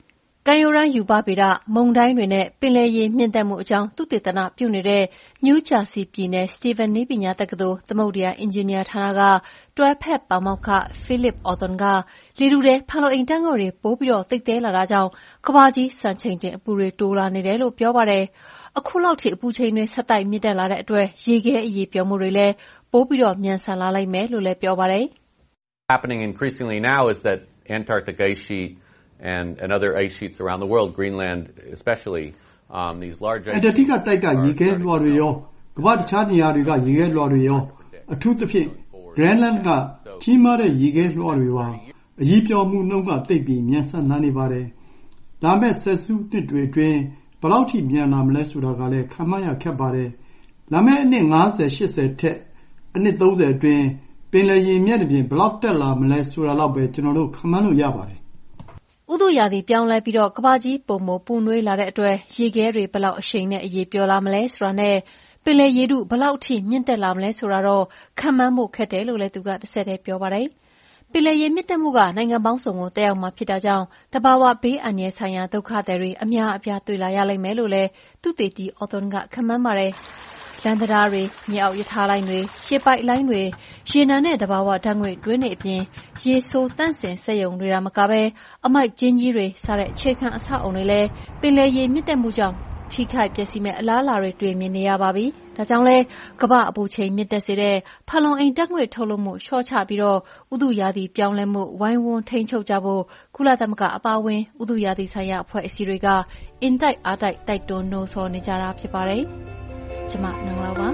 ကံရိုးတမ်းယူပါဗေဒမုန်တိုင်းတွေနဲ့ပင်လယ်ရေမြင့်တက်မှုအကြောင်းသုတေသနပြုနေတဲ့နယူးဂျာစီပြည်နယ်စတီဗန်နည်းပညာတက္ကသိုလ်သမုဒ္ဒရာအင်ဂျင်နီယာဌာနကတွဲဖက်ပါမောက္ခဖိလစ်အော်သွန်ကလေထုထဲဖန်လုံအိမ်ဓာတ်ငွေ့တွေပိုပြီးသိပ်သည်းလာတာကြောင့်ကမ္ဘာကြီးစံချိန်တင်အပူတွေတိုးလာနေတယ်လို့ပြောပါတယ်။အခုလောက်ထိအပူချိန်တွေဆက်တိုက်မြင့်တက်လာတဲ့အတွက်ရေခဲအရည်ပျော်မှုတွေလည်းပိုပြီးမြန်ဆန်လာလိမ့်မယ်လို့လည်းပြောပါတယ်။ Happening increasingly now is that Antarctic ice sheet and, and other ice sheets around the world, Greenland especially, um, these large ice sheets... Antarctica တိုက်ကရေခဲလွှာတွေရောကမ္ဘာတခြားနေရာတွေကရေခဲလွှာတွေရောအထူးသဖြင့် Greenland ကကြီးမားတဲ့ရေခဲလွှာတွေပါအရည်ပျော်မှုနှုန်းကသိပ်ပြီးမြန်ဆန်လာနေပါတယ်။ဒါမဲ့ဆက်စုနှစ်တွေအတွင်းဘယ်လောက်ထိမြန်လာမလဲဆိုတာကလည်းခန့်မှန်းရခက်ပါတယ်။လာမယ့်အနှစ်၅၀ ၈၀ထက်အနှစ်၃၀အတွင်းပင်လယ်ရေမျက်နှာပြင်ဘယ်လောက်တက်လာမလဲဆိုတာလောက်ပဲကျွန်တော်တို့ခန့်မှန်းလို့ရပါတယ်။ဥတုရာသီပြောင်းလဲပြီးကမ္ဘာကြီးပိုမိုပူနွေးလာတဲ့အတွက်ရေခဲတွေဘယ်လောက်အရှိန်နဲ့အရည်ပျော်လာမလဲဆိုတာနဲ့ပင်လယ်ရေထုဘယ်လောက်ထိမြင့်တက်လာမလဲဆိုတာတော့ခန့်မှန်းဖို့ခက်တယ်လို့လည်းသူကတစ်ဆက်တည်းပြောပါတယ်။ပင်လယ်ရေမြင့်တက်မှုကနိုင်ငံပေါင်းစုံကိုသက်ရောက်မှာဖြစ်တာကြောင့်သဘာဝဘေးအန္တရာယ်ဆိုင်ရာဒုက္ခသည်တွေအများအပြားတွေ့လာရလိမ့်မယ်လို့လည်းသုတေသီအော်သွန်ကခန့်မှန်းပါတယ်။လမ်းတရားတွေမြေအောက်ရထားလိုင်းတွေရေပိုက်လိုင်းတွေရေနံနဲ့သဘာဝဓာတ်ငွေ့တွင်းတွေအပြင်ရေဆိုးတန့်စင်စက်ရုံတွေကမကပဲအမိုက်ကျင်းကြီးတွေစတဲ့အခြေခံအဆောက်အုံတွေလည်းပင်လယ်ရေမြင့်တက်မှုကြောင့်ထိခိုက်ပျက်စီးမဲ့အလားအလာတွေတွေ့မြင်နေရပါပြီ။ဒါကြောင့်လဲကမ္ဘာအပူချိန်မြင့်တက်စေတဲ့ဖန်လုံအိမ်ဓာတ်ငွေ့ထုတ်လွှတ်မှုလျှော့ချပြီးတော့ဥတုရာသီပြောင်းလဲမှုဝိုင်းဝန်းထိန်းချုပ်ကြဖို့ကုလသမဂ္ဂအပါအဝင်ဥတုရာသီဆိုင်ရာအဖွဲ့အစည်းတွေကအင်တိုက်အားတိုက်တိုက်တွန်းနှိုးဆော်နေကြတာဖြစ်ပါတယ်။ကျွန်မနင်္ဂလာပါ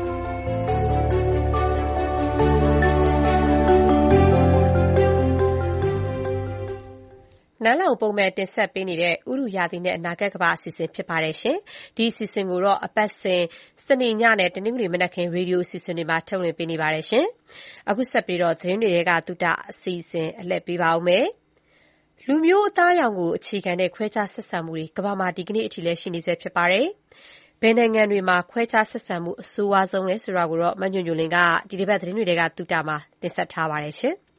နန်းလောင်ပုံမဲ့တင်ဆက်ပေးနေတဲ့ဥရုရာသီနဲ့အနာဂတ်ကမ္ဘာအစီအစဉ်ဖြစ်ပါတယ်ရှင်။ဒီအစီအစဉ်ကိုတော့အပတ်စဉ်စနေညနဲ့တနင်္ဂနွေမနက်ခင်းရေဒီယိုအစီအစဉ်တွေမှာထုတ်လွှင့်ပေးနေပါတယ်ရှင်။အခုဆက်ပြီးတော့သတင်းတွေကသုတအစီအစဉ်အလှည့်ပေးပါဦးမယ်။လူမျိုးအသားအရောင်ကိုအခြေခံတဲ့ခွဲခြားဆက်ဆံမှုတွေကမ္ဘာမှာဒီကနေ့အထိလည်းရှိနေဆဲဖြစ်ပါတယ်။ဘယ်နိုင်ငံတွေမှာခွဲခြားဆက်ဆံမှုအဆိုးဝါးဆုံးလဲဆိုတာကိုတော့မညွန့်ညွန့်လင်းကဒီတစ်ပတ်သတင်းတွေကသုတမှာတင်ဆက်ထားပါတယ်ရှင်။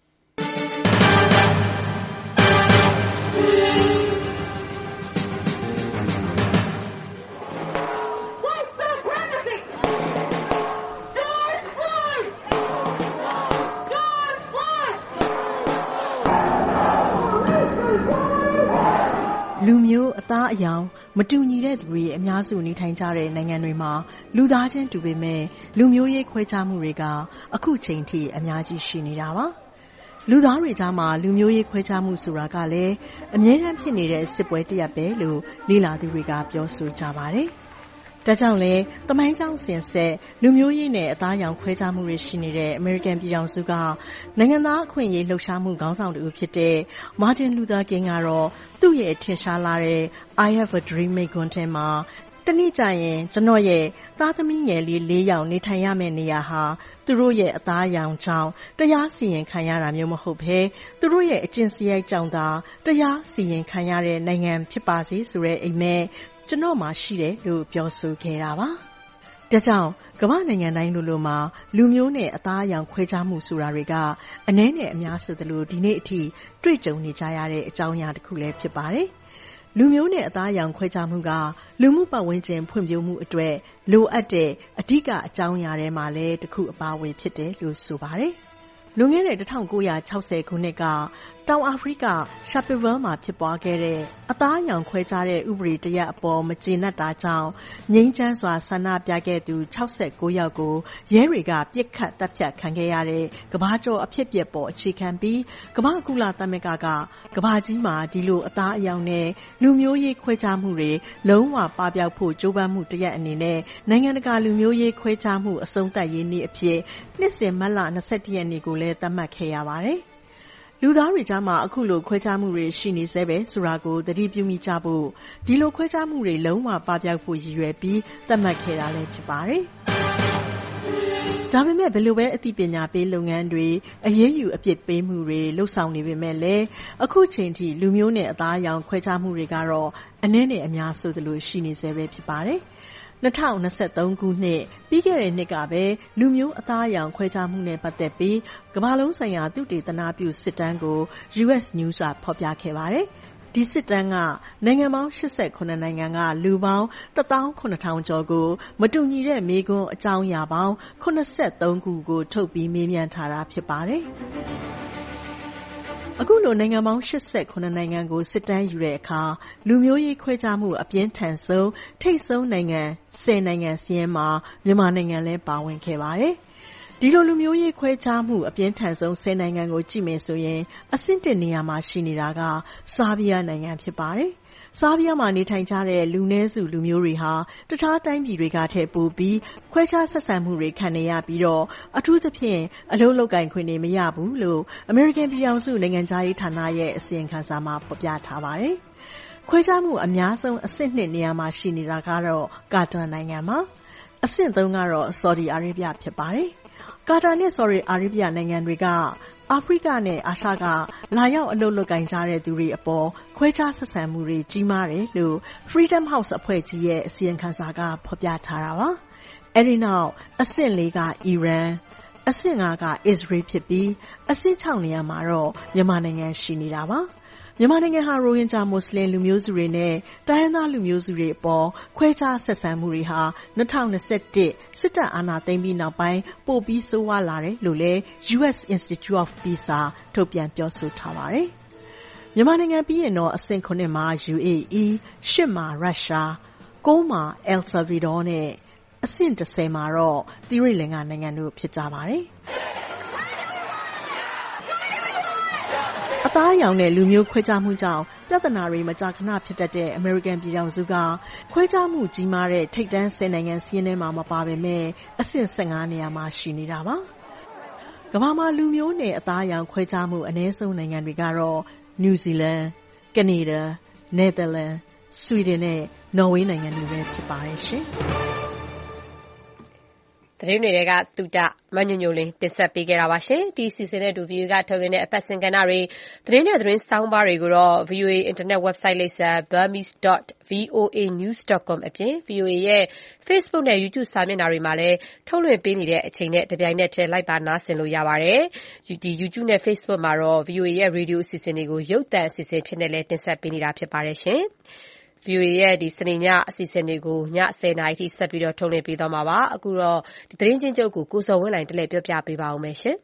လူမျိုးအသားအရောင်မတူညီတဲ့သူတွေအများစုနေထိုင်ကြတဲ့နိုင်ငံတွေမှာလူသားချင်းတူပေမဲ့လူမျိုးရေးခွဲခြားမှုတွေကအခုချိန်ထိအများကြီးရှိနေတာပါ။လူသားတွေကြားမှာလူမျိုးရေးခွဲခြားမှုဆိုတာကလည်းအမြဲတမ်းဖြစ်နေတဲ့စစ်ပွဲတစ်ရပ်ပဲလို့လေ့လာသူတွေကပြောဆိုကြပါတယ်။ဒါကြောင့်လဲသမိုင်းကြောင်းစင်ဆက်လူမျိုးရေးနဲ့အသားအရောင်ခွဲခြားမှုတွေရှိနေတဲ့အမေရိကန်ပြည်ထောင်စုကနိုင်ငံသားအခွင့်အရေးလှုပ်ရှားမှုခေါင်းဆောင်တူဖြစ်တဲ့မာတင်လူသာကင်းကတော့သူ့ရဲ့ထင်ရှားလာတဲ့ I have a dream မိန့်ခွန်းထဲမှာတနေ့ကျရင်ကျွန်တော်ရဲ့သားသမီးငယ်လေးလေးယောက်နေထိုင်ရမယ့်နေရာဟာသူတို့ရဲ့အသားအရောင်ကြောင့်တရားစီရင်ခံရတာမျိုးမဟုတ်ဘဲသူတို့ရဲ့အကျင့်စရိုက်ကြောင့်သာတရားစီရင်ခံရတဲ့နိုင်ငံဖြစ်ပါစေဆိုတဲ့အိမ်မက်ကျွန်တော်မှရှိတယ်လို့ပြောဆိုခဲ့တာပါ။ဒါကြောင့်ကမ္ဘာနိုင်ငံတိုင်းလိုလိုမှာလူမျိုးနဲ့အသားအရောင်ခွဲခြားမှုဆိုတာတွေကအနည်းနဲ့အများဆိုသလိုဒီနေ့အထိတွေ့ကြုံနေကြရတဲ့အကြောင်းအရာတစ်ခုလည်းဖြစ်ပါတယ်။လူမျိုးနဲ့အသားအရောင်ခွဲခြားမှုကလူမှုပတ်ဝန်းကျင်ဖွံ့ဖြိုးမှုအတွက်လိုအပ်တဲ့အဓိကအကြောင်းအရာတွေမှာလည်းတစ်ခုအပါအဝင်ဖြစ်တယ်လို့ဆိုပါတယ်။လွန်ခဲ့တဲ့၁၉၆၀ခုနှစ်ကတောင်အာဖရိကရှာပီဗယ်မှာဖြစ်ပွားခဲ့တဲ့အသားအရောင်ခွဲခြားတဲ့ဥပဒေတရပ်အပေါ်မကျေနပ်တာကြောင့်ငြိမ်းချမ်းစွာဆန္ဒပြခဲ့သူ၆၉ယောက်ကိုရဲတွေကပြစ်ခတ်တပ်ဖြတ်ခံခဲ့ရတဲ့ကမ္ဘာကျော်အဖြစ်အပျက်ပေါ်အခြေခံပြီးကမ္ဘာကုလသမဂ္ဂကကမ္ဘာကြီးမှာဒီလိုအသားအရောင်နဲ့လူမျိုးရေးခွဲခြားမှုတွေလုံးဝပပျောက်ဖို့ကြိုးပမ်းမှုတရပ်အနေနဲ့နိုင်ငံတကာလူမျိုးရေးခွဲခြားမှုအဆုံးသတ်ရေးနေ့အဖြစ်နှစ်စဉ်မတ်လ၂၁ရက်နေ့ကိုလည်းသတ်မှတ်ခဲ့ရပါတယ်။လူသားတွေကြားမှာအခုလိုခွဲခြားမှုတွေရှိနေသေးပဲဆိုတာကိုသတိပြုမိကြဖို့ဒီလိုခွဲခြားမှုတွေလုံးဝပပျောက်ဖို့ရည်ရွယ်ပြီးသတ်မှတ်ခဲ့တာလည်းဖြစ်ပါတယ်။ဒါပေမဲ့ဘယ်လိုပဲအသိပညာပေးလုပ်ငန်းတွေအရေးယူအပြစ်ပေးမှုတွေလှုပ်ဆောင်နေပေမဲ့လည်းအခုချိန်ထိလူမျိုးနဲ့အသားအရောင်ခွဲခြားမှုတွေကတော့အနည်းနဲ့အများဆိုသလိုရှိနေသေးပဲဖြစ်ပါတယ်။၂၀၂၃ခုနှစ်ပြီးခဲ့တဲ့နှစ်ကပဲလူမျိုးအသားအရောင်ခွဲခြားမှုနဲ့ပတ်သက်ပြီးကမ္ဘာလုံးဆိုင်ရာသုတေသနပြုစစ်တမ်းကို U S News ကဖော်ပြခဲ့ပါတယ်။ဒီစစ်တမ်းကနိုင်ငံပေါင်း၈၈နိုင်ငံကလူပေါင်းတစ်သောင်းခုနှစ်ထောင်ကျော်ကိုမတူညီတဲ့မေးခွန်းအကြောင်းအရာပေါင်းခုနှစ်ဆယ့်သုံးခုကိုထုတ်ပြီးမေးမြန်းထားတာဖြစ်ပါတယ်။အခုလိုနိုင်ငံပေါင်း၈၈နိုင်ငံကိုစစ်တမ်းယူတဲ့အခါလူမျိုးရေးခွဲခြားမှုအပြင်းထန်ဆုံးထိပ်ဆုံးနိုင်ငံ၁၀နိုင်ငံစာရင်းမှာမြန်မာနိုင်ငံလည်းပါဝင်ခဲ့ပါတယ်။ဒီလိုလူမျိုးရေးခွဲခြားမှုအပြင်းထန်ဆုံး၁၀နိုင်ငံကိုကြည့်မယ်ဆိုရင်အဆင့်တစ်နေရာမှာရှိနေတာကဆားဘီးယားနိုင်ငံဖြစ်ပါတယ်။ဆားဘီးယားမှာနေထိုင်ကြတဲ့လူနည်းစုလူမျိုးတွေဟာတခြားတိုင်းပြည်တွေကထက်ပိုပြီးခွဲခြားဆက်ဆံမှုတွေခံနေရပြီးတော့အထူးသဖြင့်အလုပ်လုပ်ကိုင်ခွင့်တွေမရဘူးလို့အမေရိကန်ပြည်ထောင်စုနိုင်ငံခြားရေးဌာနရဲ့အစီရင်ခံစာမှာဖော်ပြထားပါတယ်။ခွဲခြားမှုအများဆုံးအဆင့်နှစ်နေရာမှာရှိနေတာကတော့ကာတာနိုင်ငံမှာအဆင့်သုံးကတော့ဆော်ဒီအာရေဗျဖြစ်ပါတယ်။ကာတာနဲ့ဆော်ဒီအာရေဗျနိုင်ငံတွေကအာဖရိကနဲ့အာရှကလာရောက်အလုပ်လုပ်ကိုင်ကြတဲ့သူတွေအပေါ်ခွဲခြားဆက်ဆံမှုတွေကြီးမားတယ်လို့ Freedom House အဖွဲ့ကြီးရဲ့အစီရင်ခံစာကဖော်ပြထားတာပါ။အဲဒီနောက်အဆင့်လေးကအီရန်အဆင့်ငါးကအစ္စရေးဖြစ်ပြီးအဆင့်ခြောက်နေရာမှာတော့မြန်မာနိုင်ငံရှိနေတာပါ။မြန်မာနိုင်ငံဟာရိုဟင်ဂျာမွတ်စလင်လူမျိုးစုတွေနဲ့တိုင်းရင်းသားလူမျိုးစုတွေအပေါ်ခွဲခြားဆက်ဆံမှုတွေဟာ၂၀၂၁စစ်တပ်အာဏာသိမ်းပြီးနောက်ပိုင်းပိုပြီးဆိုးဝါးလာတယ်လို့လည်း U S Institute of Peace ကထုတ်ပြန်ပြောဆိုထားပါတယ်။မြန်မာနိုင်ငံပြီးရင်တော့အဆင့်ခုနှစ်မှာ U A E ရှစ်မှာရုရှားကိုးမှာ El Salvador နဲ့အဆင့်တစ်ဆယ်မှာတော့သီရိလင်္ကာနိုင်ငံတို့ဖြစ်ကြပါတယ်။အသားအရောင်နဲ့လူမျိုးခွဲခြားမှုကြောင့်ပြဿနာတွေမကြာခဏဖြစ်တတ်တဲ့အမေရိကန်ပြည်ထောင်စုကခွဲခြားမှုကြီးမားတဲ့ထိပ်တန်း၁၀နိုင်ငံစာရင်းထဲမှာမပါပေမဲ့အဆင့်၁၅နေရာမှာရှိနေတာပါ။ကမ္ဘာမှာလူမျိုးနဲ့အသားအရောင်ခွဲခြားမှုအနည်းဆုံးနိုင်ငံတွေကတော့နယူးဇီလန်၊ကနေဒါ၊နယ်သာလန်၊ဆွီဒင်နဲ့နော်ဝေးနိုင်ငံတွေပဲဖြစ်ပါတယ်ရှင်။သတင်းတွေကတူတာမညညိုလင်းတင်ဆက်ပေးခဲ့တာပါရှင်ဒီစီစဉ်တဲ့ဒူဗီကထုတ်လွှင့်တဲ့အပတ်စဉ်ကဏ္ဍတွေသတင်းနဲ့သတင်းစောင်းပါတွေကိုတော့ ဗီအိုအေ internet website လိပ်စာ burmese dot voa news dot com အပြင် ဗီအိုအေ ရဲ့ Facebook နဲ့ YouTube စာမျက်နှာတွေမှာလည်းထုတ်လွှင့်ပေးနေတဲ့အချိန်နဲ့တပြိုင်နက်တည်းလိုက်ပါနားဆင်လို့ရပါတယ်ဒီ YouTube နဲ့ Facebook မှာတော့ ဗီအိုအေ ရဲ့ Radio အစီအစဉ်တွေကိုရုပ်သံအစီအစဉ်ဖြစ်နေလဲတင်ဆက်ပေးနေတာဖြစ်ပါတယ်ရှင်ဗီအိုအေရဲ့ဒီစနေညအစီအစဉ်တွေကိုညဆယ်နာရီထိဆက်ပြီးတော့ထုတ်လွှင့်ပေးသွားမှာပါအခုတော့ဒီသတင်းချင်းချုပ်ကိုကိုစောဝင်းလိုင်တလဲပြောပြပေးပါအောင်မယ်ရှင်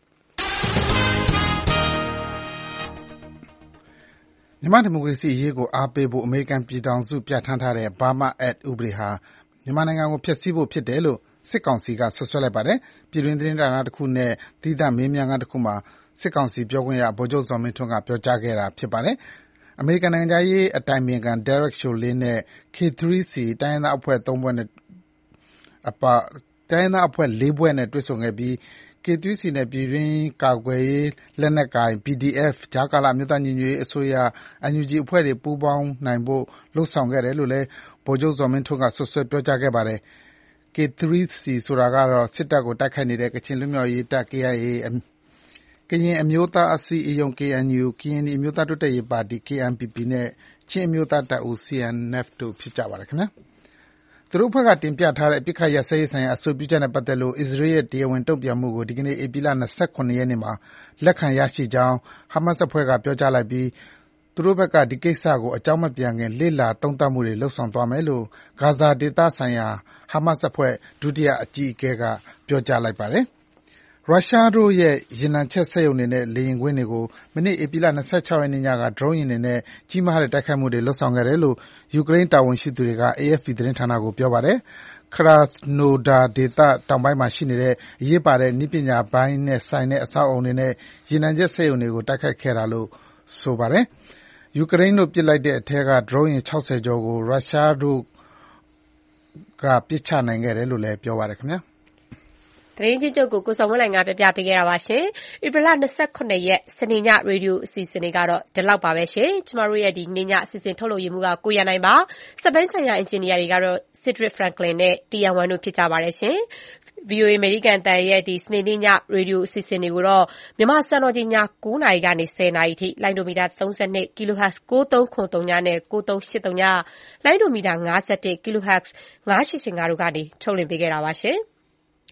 မြန်မာဒီမိုကရေစီအရေးကိုအားပေးဖို့အမေရိကန်ပြည်ထောင်စုပြဋ္ဌာန်းထားတဲ့ Burma Act ဥပဒေဟာမြန်မာနိုင်ငံကိုဖျက်ဆီးဖို့ဖြစ်တယ်လို့စစ်ကောင်စီကဆွဆွဲလိုက်ပါတယ်ပြည်တွင်းသတင်းဌာနတစ်ခုနဲ့သီးသန့်မေးမြန်းခန်းတစ်ခုမှာစစ်ကောင်စီပြောခွင့်ရဗိုလ်ချုပ်ဇော်မင်းထွန်းကပြောကြားခဲ့တာဖြစ်ပါတယ်အမေရိကန်နိုင်ငံသားရေးအတိုင်ပင်ခံ Derek Chollet နဲ့ K 3 C တိုင်းရင်းသားအဖွဲ့သုံးဖွဲ့နဲ့အပတိုင်းရင်းသားအဖွဲ့လေးဖွဲ့နဲ့တွေ့ဆုံခဲ့ပြီး K 3 C နဲ့ပြည်တွင်းကာကွယ်ရေးလက်နက်ကိုင် P D F ဂျာကာလာမြို့သားညီညွတ်ရေးအစိုးရ N U G အဖွဲ့တွေပူးပေါင်းနိုင်ဖို့လှုံ့ဆော်ခဲ့တယ်လို့လည်းဗိုလ်ချုပ်ဇော်မင်းထွန်းကဆွဆွဲပြောကြားခဲ့ပါတယ်။ K 3 C ဆိုတာကတော့စစ်တပ်ကိုတိုက်ခိုက်နေတဲ့ကချင်လွတ်မြောက်ရေးတပ် K I Aကရင်အမျိုးသားအစည်းအရုံး K N U ကရင်နီအမျိုးသားတိုးတက်ရေးပါတီ K N P P နဲ့ချင်းအမျိုးသားတပ်ဦး C N F တို့ဖြစ်ကြပါတယ်ခင်ဗျာသူတို့အဖွဲ့ကတင်ပြထားတဲ့အပြစ်ခတ်ရစဲရေးဆိုင်ရာအဆိုပြုချက်နဲ့ပတ်သက်လို့အစ္စရေးရဲ့တရားဝင်တုံ့ပြန်မှုကိုဒီကနေ့ဧပြီလ၂၇ရက်နေ့မှာလက်ခံရရှိကြောင်းဟာမတ်စ်အဖွဲ့ကပြောကြားလိုက်ပြီးသူတို့ဘက်ကဒီကိစ္စကိုအကြောင်းမပြန်ခင်လေ့လာသုံးသပ်မှုတွေလုပ်ဆောင်သွားမယ်လို့ဂါဇာဒေသဆိုင်ရာဟာမတ်စ်အဖွဲ့ဒုတိယအကြီးအကဲကပြောကြားလိုက်ပါတယ်ရုရှားတို့ရဲ့ရေနံချက်စက်ရုံတွေနဲ့လေယာဉ်ကွင်းတွေကိုမနေ့ဧပြီလ၂၆ရက်နေ့ညကဒရုန်းယာဉ်တွေနဲ့ကြီးမားတဲ့တိုက်ခိုက်မှုတွေလုပ်ဆောင်ခဲ့တယ်လို့ယူကရိန်းတာဝန်ရှိသူတွေက A F P သတင်းဌာနကိုပြောပါတယ်။ Krasnodar ဒေသတောင်ပိုင်းမှာရှိနေတဲ့အရေးပါတဲ့နည်းပညာပိုင်းနဲ့ဆိုင်တဲ့အဆောက်အအုံတွေနဲ့ရေနံချက်စက်ရုံတွေကိုတိုက်ခိုက်ခဲ့တာလို့ဆိုပါတယ်။ယူကရိန်းတို့ပစ်လိုက်တဲ့အထဲကဒရုန်းယာဉ်၆၀ကျော်ကိုရုရှားတို့ကပစ်ချနိုင်ခဲ့တယ်လို့လည်းပြောပါတယ်ခင်ဗျာသတင်းချင်းချုပ်ကိုကိုစောဝင်းလိုင်ကပြပြပေးခဲ့တာပါရှင်။ဧပြီလ၂၇ရက်စနေညရေဒီယိုအစီအစဉ်တွေကတော့ဒီလောက်ပါပဲရှင်။ကျမတို့ရဲ့ဒီနေ့ညအစီအစဉ်ထုတ်လုပ်ရမှုကကိုရနိုင်ပါ။စက်ပိုင်းဆိုင်ရာအင်ဂျင်နီယာတွေကတော့ Cedric Franklin နဲ့ Tian Wan တို့ဖြစ်ကြပါတယ်ရှင်။ ဗီအိုအေ American တန်ရဲ့ဒီစနေနေ့ညရေဒီယိုအစီအစဉ်တွေကိုတော့မြန်မာစံတော်ချိန်ည၉နာရီကနေ၁၀နာရီထိလိုင်းဒိုမီတာ၃၂ kHz ၉၃၇၃နဲ့၉၃၈၃လိုင်းဒိုမီတာ၅၁ kHz ၅၈၈၅တို့ကနေထုတ်လွှင့်ပေးခဲ့တာပါရှင်။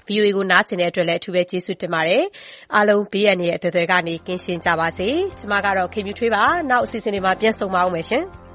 ဗွီအိုအေ ကိုနားဆင်တဲ့အတွက်လည်းအထူးပဲကျေးဇူးတင်ပါတယ်။အားလုံးဘေးရန်ရဲ့အသွယ်သွယ်ကနေကင်းရှင်းကြပါစေ။ကျွန်မကတော့ခင်ဗျူထွေးပါ။နောက်အစီအစဉ်တွေမှာပြန်ဆုံပါဦးမယ်ရှင်။